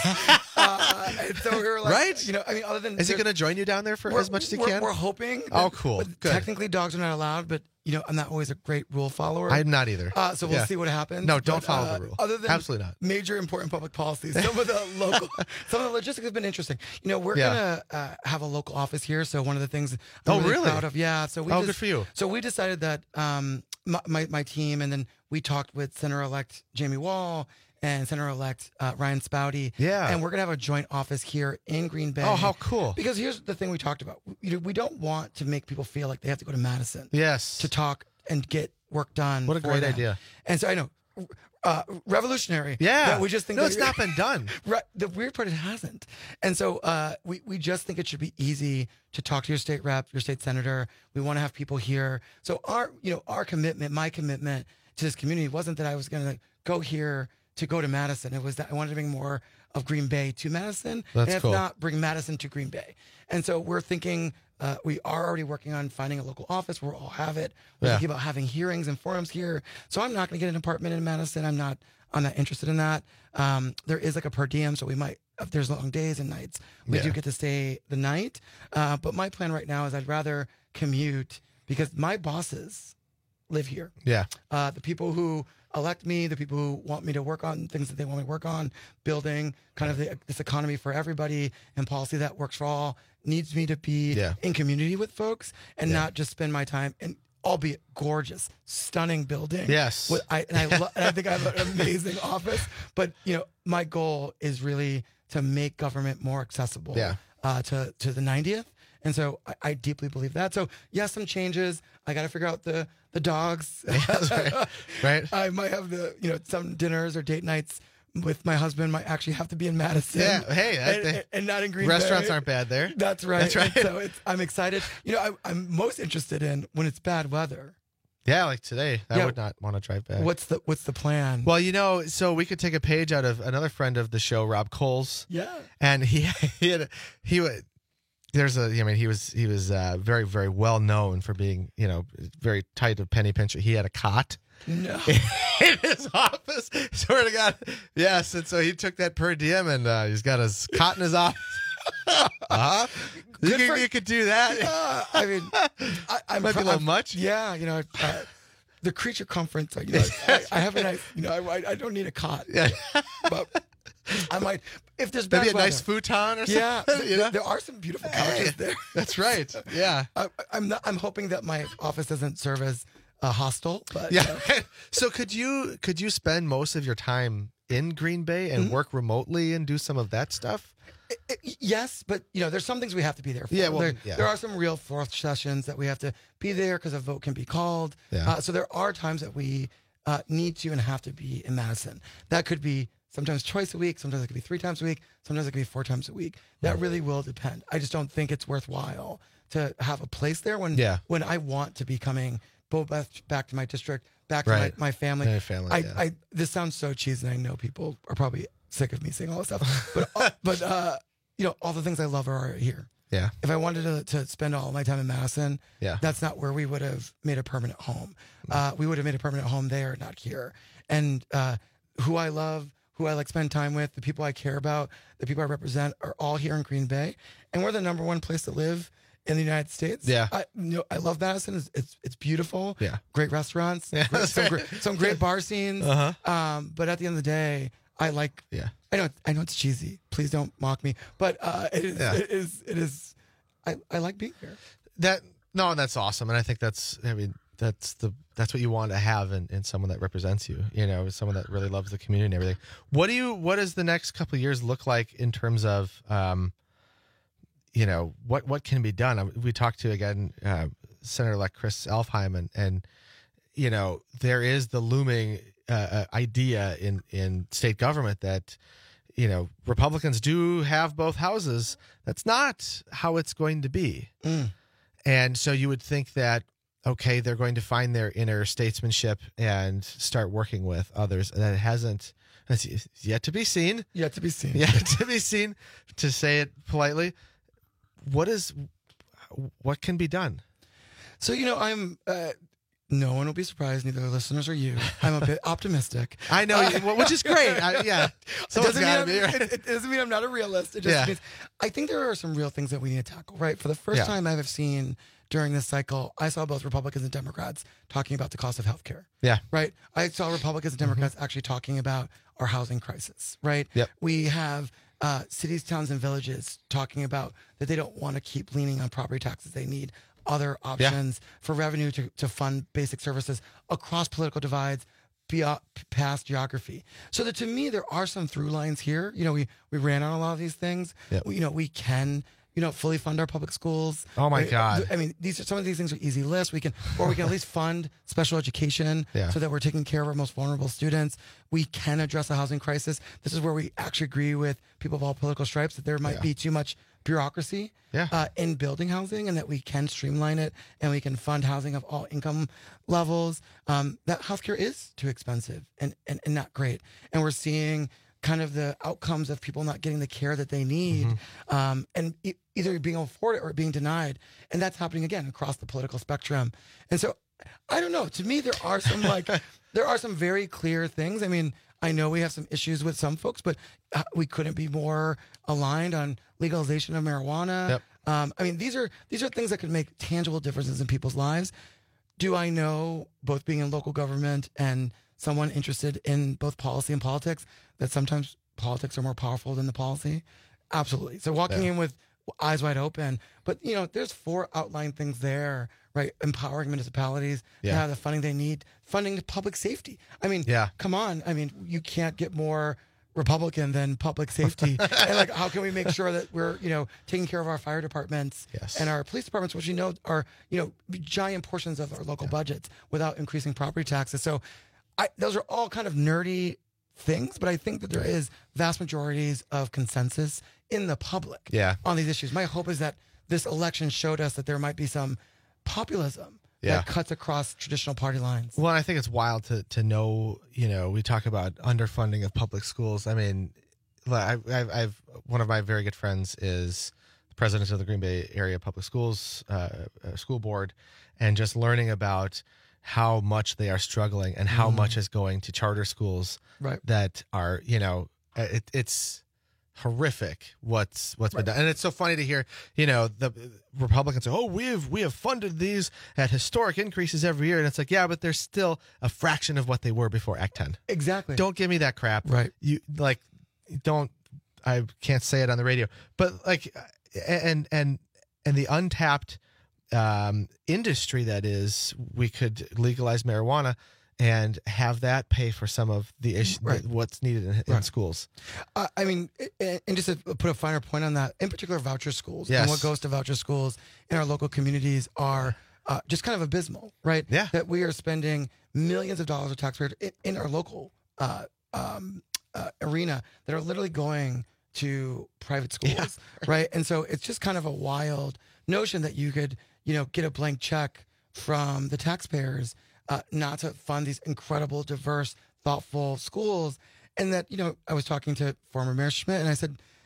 uh, and so we were like, right? You know, I mean, other than is he going to join you down there for as much as he we're, can? We're hoping. Oh, cool. Good. Technically, dogs are not allowed, but you know, I'm not always a great rule follower. I'm not either. Uh, so we'll yeah. see what happens. No, don't but, follow uh, the rule. Other than absolutely not major important public policies, some of the local, some of the logistics have been interesting. You know, we're yeah. gonna uh, have a local office here. So one of the things I'm oh, really, really proud of, yeah. So we oh, just, good for you. So we decided that um, my, my my team, and then we talked with Senator-elect Jamie Wall and Senator-elect uh, Ryan Spouty. Yeah. And we're going to have a joint office here in Green Bay. Oh, how cool. Because here's the thing we talked about. You know, we don't want to make people feel like they have to go to Madison. Yes. To talk and get work done. What a great them. idea. And so I know, uh, revolutionary. Yeah. That we just think no, that it's not been done. Right. The weird part, it hasn't. And so uh, we, we just think it should be easy to talk to your state rep, your state senator. We want to have people here. So our, you know, our commitment, my commitment to this community wasn't that I was going to go here to go to Madison. It was that I wanted to bring more of Green Bay to Madison. That's and if cool. not, bring Madison to Green Bay. And so we're thinking, uh, we are already working on finding a local office where we'll all have it. We're Yeah. thinking about having hearings and forums here. So I'm not going to get an apartment in Madison. I'm not, I'm not interested in that. Um, there is like a per diem, so we might, if there's long days and nights, we Yeah. do get to stay the night. Uh, but my plan right now is I'd rather commute because my bosses live here. Yeah. Uh, the people who elect me, the people who want me to work on things that they want me to work on, building kind of the, this economy for everybody and policy that works for all, needs me to be Yeah. in community with folks and Yeah. not just spend my time in, albeit gorgeous, stunning building. Yes. With, I, and, I lo- and I think I have an amazing office. But, you know, my goal is really to make government more accessible Yeah. uh, to, to the ninetieth. And so I, I deeply believe that. So, yes, some changes. I got to figure out the the dogs. Yes, right. right. I might have the, you know, some dinners or date nights with my husband might actually have to be in Madison. Yeah, hey, that- and, and, and not in Green Restaurants Bay. aren't bad there. That's right. That's right. And so it's, I'm excited. You know, I, I'm most interested in when it's bad weather. Yeah, like today, I Yeah. would not want to drive back. What's the What's the plan? Well, you know, so we could take a page out of another friend of the show, Rob Coles. Yeah. And he he had a, he would. There's a, I mean, he was he was uh, very very well known for being, you know, very tight of penny pincher. He had a cot No. in his office. Swear to God, yes. And so he took that per diem, and uh, he's got his cot in his office. uh-huh. You Good could, for- you could do that. Uh, I mean, I, I'm Might be a pro- little I'm- much. Yeah, you know, uh, the creature conference. You know, I, I have a nice. You know, I, I don't need a cot. Yeah. But I might if there's bad Maybe a weather. nice futon or Yeah, something. You know? there are some beautiful couches Hey, there. That's right. Yeah. I, I'm not. I'm hoping that my office doesn't serve as a hostel. But Yeah. uh, So could you could you spend most of your time in Green Bay and Mm-hmm. work remotely and do some of that stuff? I- yes, but you know, there's some things we have to be there for. Yeah, well, there, yeah. there are some real fourth sessions that we have to be there because a vote can be called. Yeah. Uh, so there are times that we uh, need to and have to be in Madison. That could be sometimes twice a week, sometimes it could be three times a week, sometimes it could be four times a week. That really will depend. I just don't think it's worthwhile to have a place there when Yeah. when I want to be coming both back, back to my district, back Right. to my, my family. Yeah, family, I, yeah. I this sounds so cheesy, and I know people are probably sick of me saying all this stuff, but uh, but uh, you know, all the things I love are here. Yeah. If I wanted to, to spend all my time in Madison, Yeah. that's not where we would have made a permanent home. Uh, we would have made a permanent home there, not here. And uh, who I love, who I like spend time with, the people I care about, the people I represent are all here in Green Bay. And we're the number one place to live in the United States. Yeah. I, you know, I love Madison. It's, it's, it's beautiful. Yeah. Great restaurants. Yeah, great, some, great, some great bar scenes. Uh-huh. Um, but at the end of the day, I like, yeah. I know, I know it's cheesy. Please don't mock me. But uh, it is, Yeah. it is, it is, I, I like being here. That no, that's awesome, and I think that's I mean that's the that's what you want to have in, in someone that represents you. You know, someone that really loves the community and everything. What do you? What does the next couple of years look like in terms of, um, you know, what what can be done? We talked to again uh, Senator-elect Chris Elfheim, and and you know there is the looming uh, idea in in state government that, you know, Republicans do have both houses. That's not how it's going to be. Mm. And so you would think that, okay, they're going to find their inner statesmanship and start working with others. And that hasn't, that's yet to be seen. Yet to be seen. Yet to be seen, to say it politely. What is, what can be done? So, you know, I'm, uh, no one will be surprised, neither the listeners or you. I'm a bit optimistic. I know, uh, which is great. I, yeah. It doesn't, gotta mean be, right? it, it doesn't mean I'm not a realist. It just Yeah. means I think there are some real things that we need to tackle, right? For the first Yeah. time I've seen during this cycle, I saw both Republicans and Democrats talking about the cost of healthcare. Yeah. Right? I saw Republicans and Democrats actually talking about our housing crisis, right? Yep. We have uh, cities, towns, and villages talking about that they don't want to keep leaning on property taxes. They need other options for revenue to, to fund basic services across political divides, beyond, past geography. So that to me, there are some through lines here. You know, we, we ran on a lot of these things. Yep. We, you know, we can, you know, fully fund our public schools. Oh my I- God. I mean, these are some of these things are easy lists. We can, or we can at least fund special education Yeah. so that we're taking care of our most vulnerable students. We can address the housing crisis. This is where we actually agree with people of all political stripes that there might Yeah. be too much bureaucracy Yeah. uh, in building housing, and that we can streamline it and we can fund housing of all income levels. Um, that healthcare is too expensive and, and, and not great. And we're seeing kind of the outcomes of people not getting the care that they need, Mm-hmm. um, and e- either being afforded or being denied. And that's happening again across the political spectrum. And so I don't know. To me, there are some like there are some very clear things. I mean, I know we have some issues with some folks, but uh, we couldn't be more aligned on legalization of marijuana. Yep. Um, I mean, these are these are things that could make tangible differences in people's lives. Do I know, both being in local government and someone interested in both policy and politics, that sometimes politics are more powerful than the policy? Absolutely. So walking Yeah. in with eyes wide open, but you know, there's four outlined things there, right? Empowering municipalities Yeah. to have the funding they need, funding to public safety. I mean, Yeah. come on. I mean, you can't get more Republican than public safety. And like, how can we make sure that we're, you know, taking care of our fire departments Yes. and our police departments, which you know are, you know, giant portions of our local budgets without increasing property taxes. So I, those are all kind of nerdy things, but I think that there is vast majorities of consensus in the public Yeah. on these issues. My hope is that this election showed us that there might be some populism Yeah. that cuts across traditional party lines. Well, I think it's wild to to know. You know, we talk about underfunding of public schools. I mean, I, I've, I've one of my very good friends is the president of the Green Bay Area Public Schools uh, uh, School Board, and just learning about how much they are struggling and how Mm. much is going to charter schools Right. that are, you know, it, it's horrific what's what's been done. And it's so funny to hear, you know, the Republicans say, oh, we have we have funded these at historic increases every year. And it's like, yeah, but they're still a fraction of what they were before Act ten. Exactly. Don't give me that crap. Right. You like don't I can't say it on the radio. But like and and and the untapped um industry that is, we could legalize marijuana and have that pay for some of the issue, Right. what's needed in, in Right. schools. Uh, I mean, and and just to put a finer point on that, in particular, voucher schools Yes. and what goes to voucher schools in our local communities are uh, just kind of abysmal, right? Yeah. That we are spending millions of dollars of taxpayers in, in our local uh, um, uh, arena that are literally going to private schools, right? And so it's just kind of a wild notion that you could, you know, get a blank check from the taxpayers uh, not to fund these incredible, diverse, thoughtful schools. And that, you know, I was talking to former Mayor Schmidt and I said,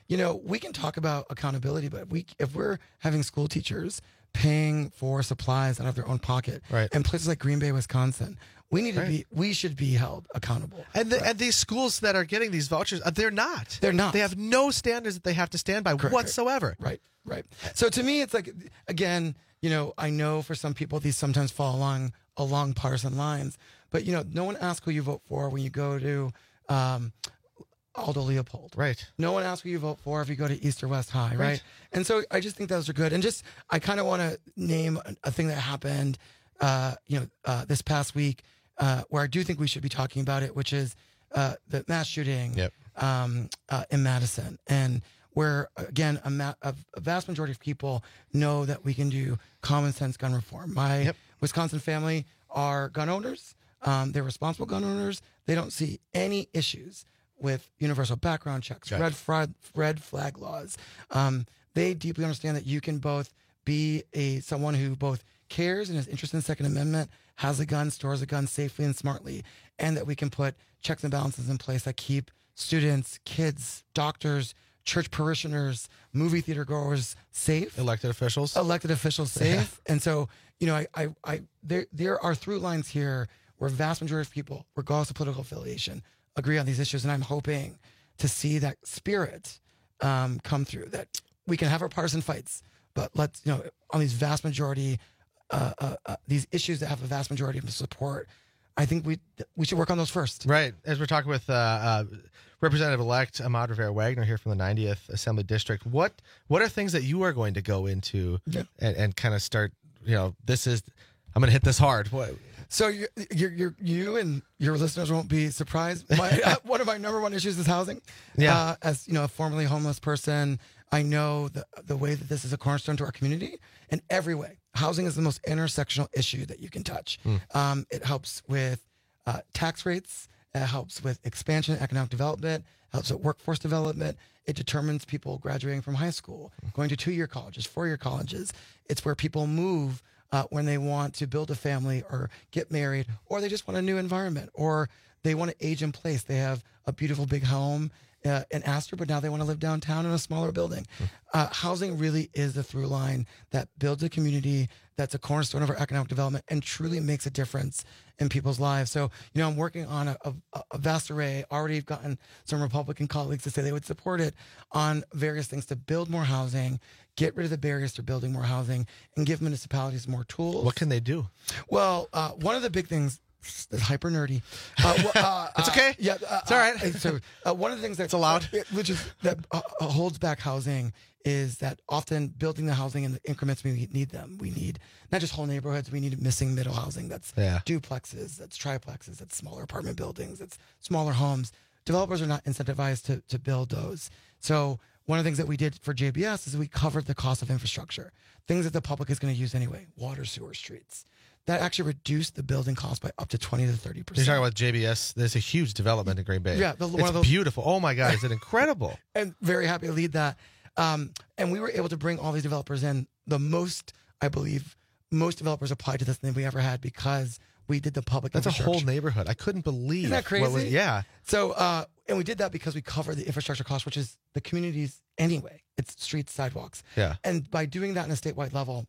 you know, we can talk about accountability, but we if we're having school teachers paying for supplies out of their own pocket, right. in places like Green Bay, Wisconsin, we need to Right. be, we should be held accountable. And, the, and these schools that are getting these vouchers, uh, they're not. They're not. They have no standards that they have to stand by Correct. whatsoever. Right, right. So to me, it's like, again, you know, I know for some people these sometimes fall along along partisan lines, but you know, no one asks who you vote for when you go to um, Aldo Leopold. Right. No one asks who you vote for if you go to East or West High, right? Right. And so I just think those are good. And just, I kind of want to name a, a thing that happened, uh, you know, uh, this past week, uh, where I do think we should be talking about it, which is uh, the mass shooting Yep. um, uh, in Madison. And where, again, a, ma- a, a vast majority of people know that we can do common sense gun reform. My Yep. Wisconsin family are gun owners. Um, they're responsible gun owners. They don't see any issues with universal background checks, Gotcha. red, flag, red flag laws. Um, they deeply understand that you can both be a someone who both cares and is interested in the Second Amendment, has a gun, stores a gun safely and smartly, and that we can put checks and balances in place that keep students, kids, doctors, church parishioners, movie theater goers safe. Elected officials. Elected officials safe. And so, you know, I, I, I there, there are through lines here where vast majority of people, regardless of political affiliation, agree on these issues. And I'm hoping to see that spirit um, come through, that we can have our partisan fights, but let's, you know, on these vast majority, uh, uh, uh, these issues that have a vast majority of support, I think we we should work on those first. Right. As we're talking with uh, uh, Representative-elect Ahmad Rivera-Wagner here from the ninetieth Assembly District, what what are things that you are going to go into Yeah. and, and kind of start, you know, this is, I'm going to hit this hard. What? So you you you you and your listeners won't be surprised. My, uh, one of my number one issues is housing. Yeah. Uh, as you know, a formerly homeless person, I know the the way that this is a cornerstone to our community in every way. Housing is the most intersectional issue that you can touch. Mm. Um, it helps with uh, tax rates. It helps with expansion, economic development. Helps with workforce development. It determines people graduating from high school, going to two-year colleges, four-year colleges. It's where people move Uh, when they want to build a family or get married, or they just want a new environment, or they want to age in place. They have a beautiful big home uh, in Astor, but now they want to live downtown in a smaller building. Uh, housing really is the through line that builds a community that's a cornerstone of our economic development and truly makes a difference in people's lives. So, you know, I'm working on a, a, a vast array. Already gotten some Republican colleagues to say they would support it on various things to build more housing, get rid of the barriers to building more housing, and give municipalities more tools. What can they do? Well, uh, one of the big things that's hyper nerdy. Uh, well, uh, It's okay. Uh, yeah, uh, It's all right. Uh, so uh, one of the things that's allowed, which is that uh, holds back housing, is that often building the housing in the increments we need them. We need not just whole neighborhoods. We need missing middle housing. That's Yeah. duplexes. That's triplexes. That's smaller apartment buildings. That's smaller homes. Developers are not incentivized to to build those. So one of the things that we did for J B S is we covered the cost of infrastructure, things that the public is going to use anyway, water, sewer, streets. That actually reduced the building cost by up to twenty to thirty percent. You're talking about J B S. There's a huge development in Green Bay. Yeah, the, one it's of those, beautiful. Oh my God, is it incredible? And very happy to lead that. Um, and we were able to bring all these developers in. The most, I believe, most developers applied to this than we ever had because we did the public That's a infrastructure. whole neighborhood. I couldn't believe. Isn't that what crazy? was- yeah. So, uh, and we did that because we covered the infrastructure cost, which is the communities anyway. It's streets, sidewalks. Yeah. And by doing that on a statewide level,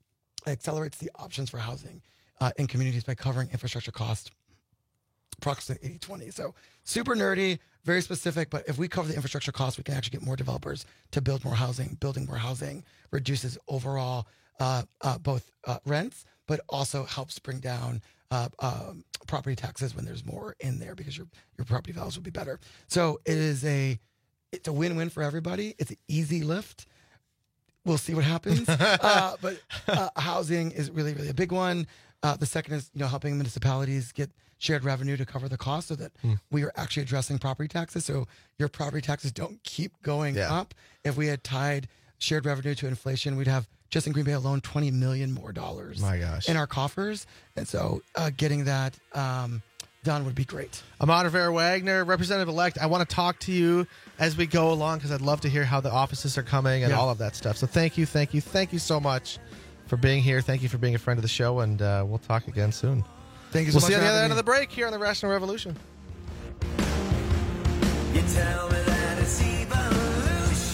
it accelerates the options for housing uh, in communities by covering infrastructure cost approximately eighty twenty. So super nerdy, very specific, but if we cover the infrastructure costs, we can actually get more developers to build more housing. Building more housing reduces overall uh, uh, both uh, rents, but also helps bring down uh, um, property taxes when there's more in there because your your property values will be better. So it is a it's a win-win for everybody. It's an easy lift. We'll see what happens. uh, but uh, housing is really, really a big one. Uh, the second is, you know, helping municipalities get shared revenue to cover the cost so that Hmm. we are actually addressing property taxes. So your property taxes don't keep going Yeah. up. If we had tied shared revenue to inflation, we'd have just in Green Bay alone twenty million more dollars My gosh. in our coffers. And so uh, getting that um, done would be great. Ahmad Rivera-Wagner, Representative-elect. I want to talk to you as we go along because I'd love to hear how the offices are coming and Yeah. all of that stuff. So thank you, thank you, thank you so much for being here. Thank you for being a friend of the show, and uh, we'll talk again soon. Thank you so we'll much see you for on the other having end me. of the break here on the Rational Revolution. You tell me that it's evolution.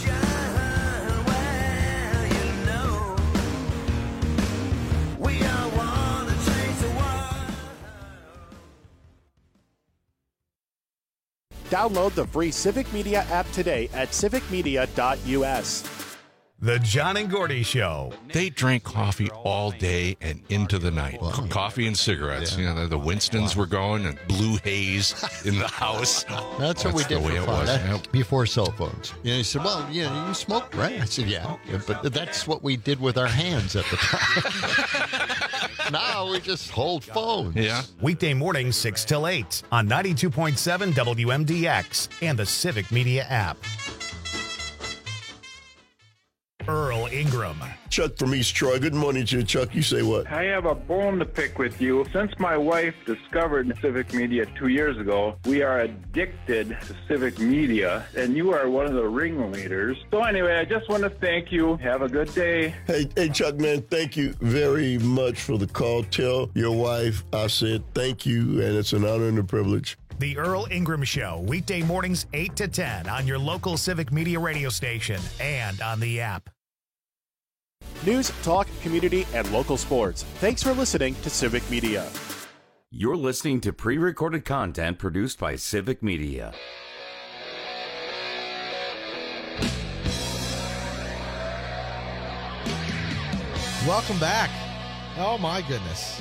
Download the free Civic Media app today at civic media dot u s. The John and Gordy Show. They drank coffee all day and into the night. Wow. Coffee and cigarettes. Yeah. You know, the Winstons wow. were going and blue haze in the house. That's, That's what we did the way for it fun. was. That, Yep. Before cell phones. You know, he said, well, you know, you smoked, right? I said, yeah. yeah but that's what we did with our hands at the time. Now we just hold phones. Yeah. Weekday mornings, six till eight on ninety-two point seven W M D X and the Civic Media app. Earl Ingram. Chuck from East Troy. Good morning to you, Chuck. You say what? I have a bone to pick with you. Since my wife discovered Civic Media two years ago, we are addicted to Civic Media, and you are one of the ringleaders. So anyway, I just want to thank you. Have a good day. Hey, hey, Chuck, man, thank you very much for the call. Tell your wife I said thank you, and it's an honor and a privilege. The Earl Ingram Show, weekday mornings eight to ten on your local Civic Media radio station and on the app. News, talk, community, and local sports. Thanks for listening to Civic Media. You're listening to pre-recorded content produced by Civic Media. Welcome back. Oh, my goodness.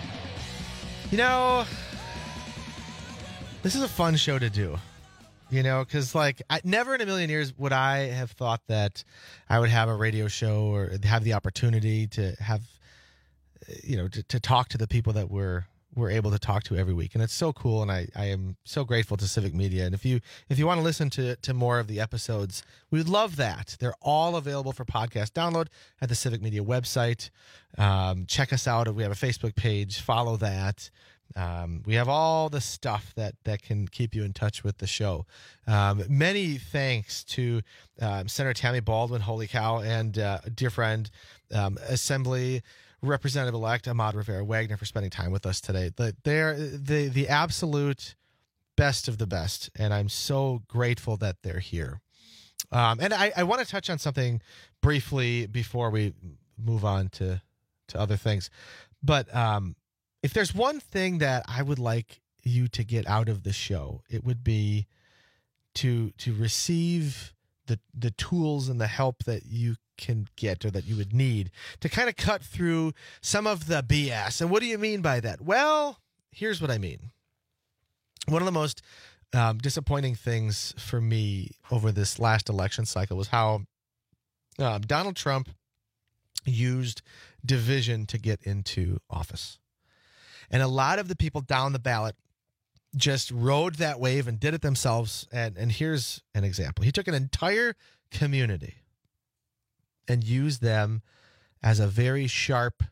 You know, this is a fun show to do. You know, because, like, I, never in a million years would I have thought that I would have a radio show or have the opportunity to have, you know, to, to talk to the people that we're, we're able to talk to every week. And it's so cool, and I, I am so grateful to Civic Media. And if you if you want to listen to, to more of the episodes, we would love that. They're all available for podcast download at the Civic Media website. Um, check us out. We have a Facebook page. Follow that. Um, we have all the stuff that, that can keep you in touch with the show. Um, many thanks to um, Senator Tammy Baldwin, holy cow, and uh, dear friend, um, Assembly Representative-elect Ahmad Rivera-Wagner for spending time with us today. The, they're the, the absolute best of the best, and I'm so grateful that they're here. Um, and I, I want to touch on something briefly before we move on to, to other things. But um, if there's one thing that I would like you to get out of the show, it would be to to receive the the tools and the help that you can get or that you would need to kind of cut through some of the B S. And what do you mean by that? Well, here's what I mean. One of the most um, disappointing things for me over this last election cycle was how uh, Donald Trump used division to get into office. And a lot of the people down the ballot just rode that wave and did it themselves. And, and here's an example. He took an entire community and used them as a very sharp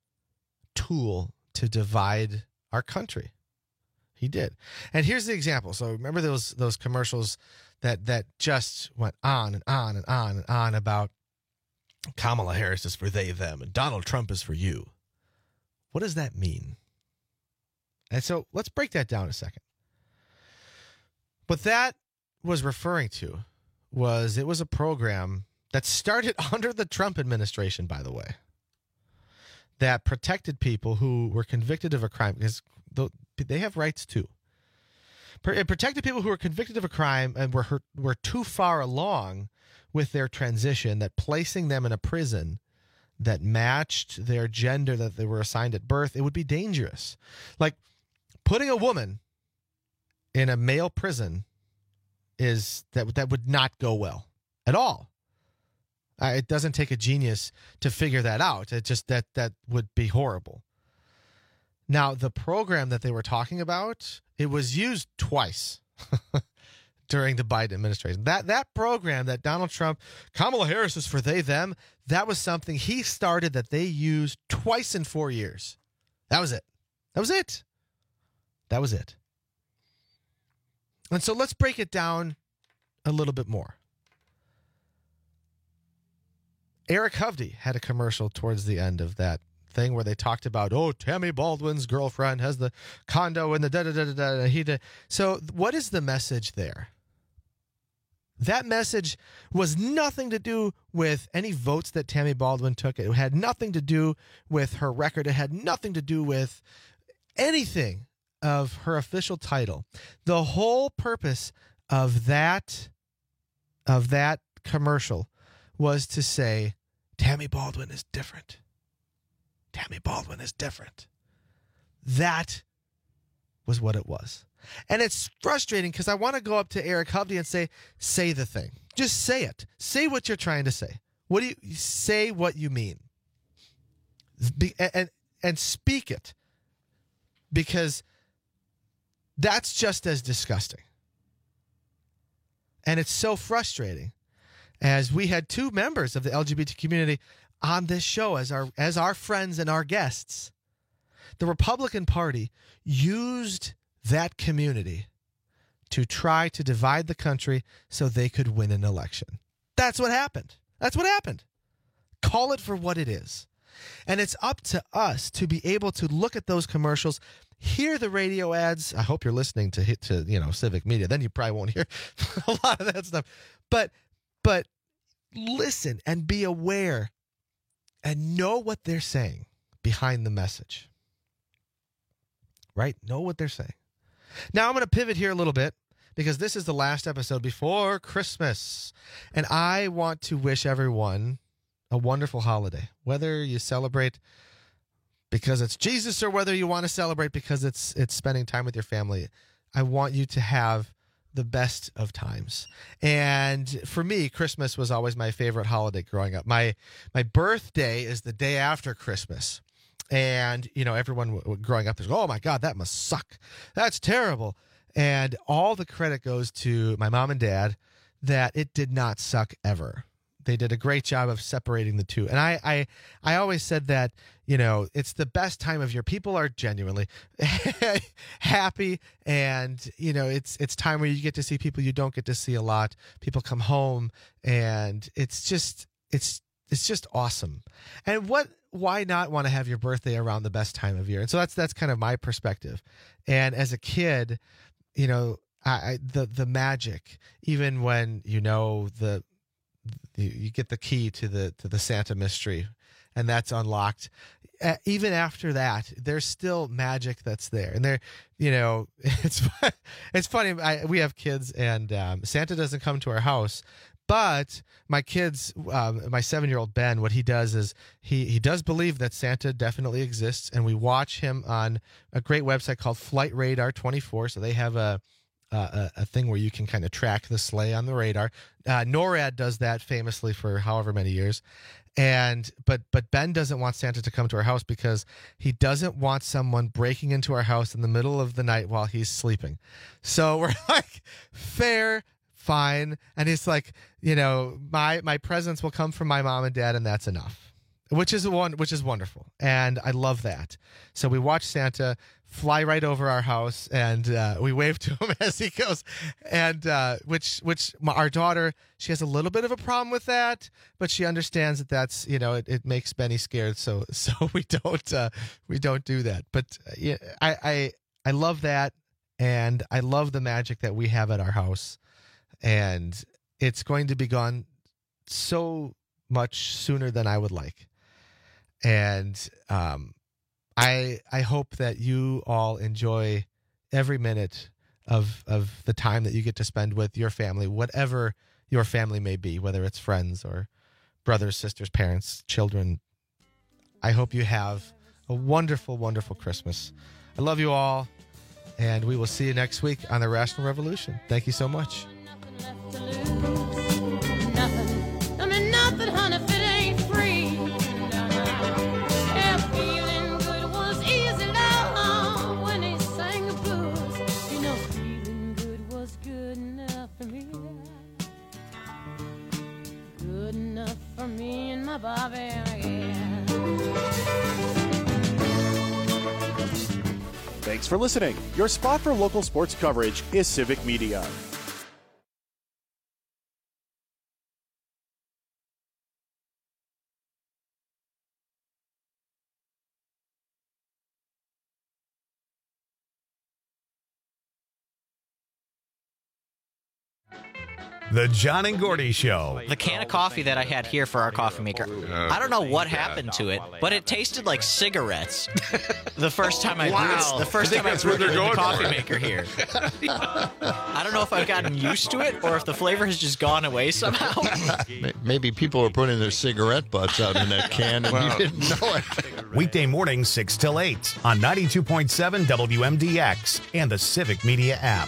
tool to divide our country. He did. And here's the example. So remember those those commercials that, that just went on and on and on and on about Kamala Harris is for they, them, and Donald Trump is for you. What does that mean? And so let's break that down a second. What that was referring to was it was a program that started under the Trump administration, by the way, that protected people who were convicted of a crime, because they have rights too. It protected people who were convicted of a crime and were were too far along with their transition, that placing them in a prison that matched their gender that they were assigned at birth, it would be dangerous. Like, putting a woman in a male prison is that that would not go well at all. Uh, it doesn't take a genius to figure that out. It just that that would be horrible. Now, the program that they were talking about, it was used twice during the Biden administration. That that program that Donald Trump, Kamala Harris is for they, them, that was something he started that they used twice in four years. That was it. That was it. That was it. And so let's break it down a little bit more. Eric Hovde had a commercial towards the end of that thing where they talked about, oh, Tammy Baldwin's girlfriend has the condo and the da-da-da-da-da. He did. So what is the message there? That message was nothing to do with any votes that Tammy Baldwin took. It had nothing to do with her record. It had nothing to do with anything of her official title. The whole purpose of that of that commercial was to say, Tammy Baldwin is different. Tammy Baldwin is different. That was what it was. And it's frustrating because I want to go up to Eric Hovde and say, say the thing. Just say it. Say what you're trying to say. What do you say what you mean? Be, and, and speak it. Because that's just as disgusting. And it's so frustrating as we had two members of the L G B T community on this show as our as our friends and our guests. The Republican Party used that community to try to divide the country so they could win an election. That's what happened. That's what happened. Call it for what it is. And it's up to us to be able to look at those commercials, hear the radio ads. I hope you're listening to hit to, you know, Civic Media. Then you probably won't hear a lot of that stuff. But but listen and be aware and know what they're saying behind the message. Right? Know what they're saying. Now I'm going to pivot here a little bit because this is the last episode before Christmas. And I want to wish everyone a wonderful holiday, whether you celebrate because it's Jesus or whether you want to celebrate because it's it's spending time with your family. I want you to have the best of times. And for me, Christmas was always my favorite holiday growing up. My my birthday is the day after Christmas. And, you know, everyone w- w- growing up is, oh, my God, that must suck. That's terrible. And all the credit goes to my mom and dad that it did not suck ever. They did a great job of separating the two. And I, I, I always said that, you know, it's the best time of year. People are genuinely happy. And, you know, it's it's time where you get to see people you don't get to see a lot. People come home and it's just, it's, it's just awesome. And what, why not want to have your birthday around the best time of year? And so that's, that's kind of my perspective. And as a kid, you know, I, I the, the magic, even when, you know, the, You, you get the key to the to the Santa mystery, and that's unlocked. Uh, even after that, there's still magic that's there, and there, you know, it's it's funny. I, we have kids, and um, Santa doesn't come to our house, but my kids, um, my seven-year-old Ben, what he does is he he does believe that Santa definitely exists, and we watch him on a great website called Flight Radar twenty-four. So they have a Uh, a, a thing where you can kind of track the sleigh on the radar. Uh, NORAD does that famously for however many years. And but but Ben doesn't want Santa to come to our house because he doesn't want someone breaking into our house in the middle of the night while he's sleeping. So we're like, fair, fine. And he's like, you know, my my presents will come from my mom and dad, and that's enough. Which is one, which is wonderful, and I love that. So we watch Santa fly right over our house, and uh, we wave to him as he goes. And uh, which, which my, our daughter, she has a little bit of a problem with that, but she understands that that's, you know, it, it makes Benny scared. So so we don't uh, we don't do that. But uh, yeah, I, I I love that, and I love the magic that we have at our house, and it's going to be gone so much sooner than I would like. And um, I I hope that you all enjoy every minute of of the time that you get to spend with your family, whatever your family may be, whether it's friends or brothers, sisters, parents, children. I hope you have a wonderful, wonderful Christmas. I love you all, and we will see you next week on the Rational Revolution. Thank you so much. Thanks for listening. Your spot for local sports coverage is Civic Media. The John and Gordy Show. The can of coffee that I had here for our coffee maker, I don't know what happened to it, but it tasted like cigarettes the first time I Wow. brewed, the first I think time I that's where brewed they're the going coffee for it. maker here. I don't know if I've gotten used to it or if the flavor has just gone away somehow. Maybe people were putting their cigarette butts out in that can and Wow. you didn't know it. Weekday mornings six till eight on ninety-two point seven W M D X and the Civic Media app.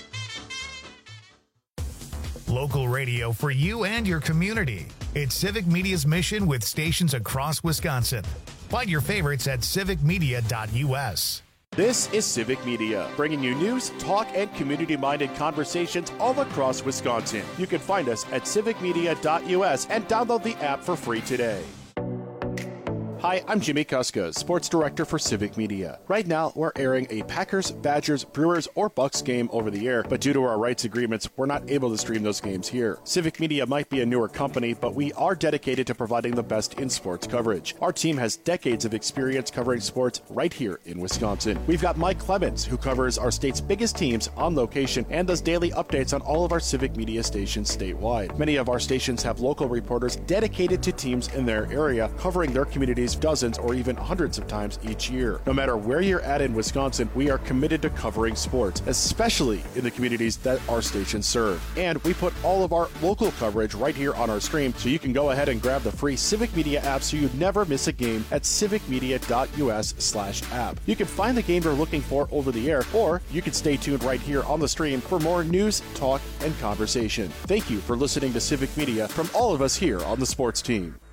Local radio for you and your community. It's Civic Media's mission with stations across Wisconsin. Find your favorites at civic media dot U S. This is Civic Media, bringing you news, talk, and community-minded conversations all across Wisconsin. You can find us at civic media dot U S and download the app for free today. Hi, I'm Jimmy Kuska, Sports Director for Civic Media. Right now, we're airing a Packers, Badgers, Brewers, or Bucks game over the air, but due to our rights agreements, we're not able to stream those games here. Civic Media might be a newer company, but we are dedicated to providing the best in sports coverage. Our team has decades of experience covering sports right here in Wisconsin. We've got Mike Clemens, who covers our state's biggest teams on location and does daily updates on all of our Civic Media stations statewide. Many of our stations have local reporters dedicated to teams in their area, covering their communities dozens or even hundreds of times each year. No matter where you're at in Wisconsin, we are committed to covering sports, especially in the communities that our stations serve. And we put all of our local coverage right here on our stream, so you can go ahead and grab the free Civic Media app so you never miss a game at civic media dot U S slash app. You can find the game you're looking for over the air, or you can stay tuned right here on the stream for more news, talk, and conversation. Thank you for listening to Civic Media from all of us here on the sports team.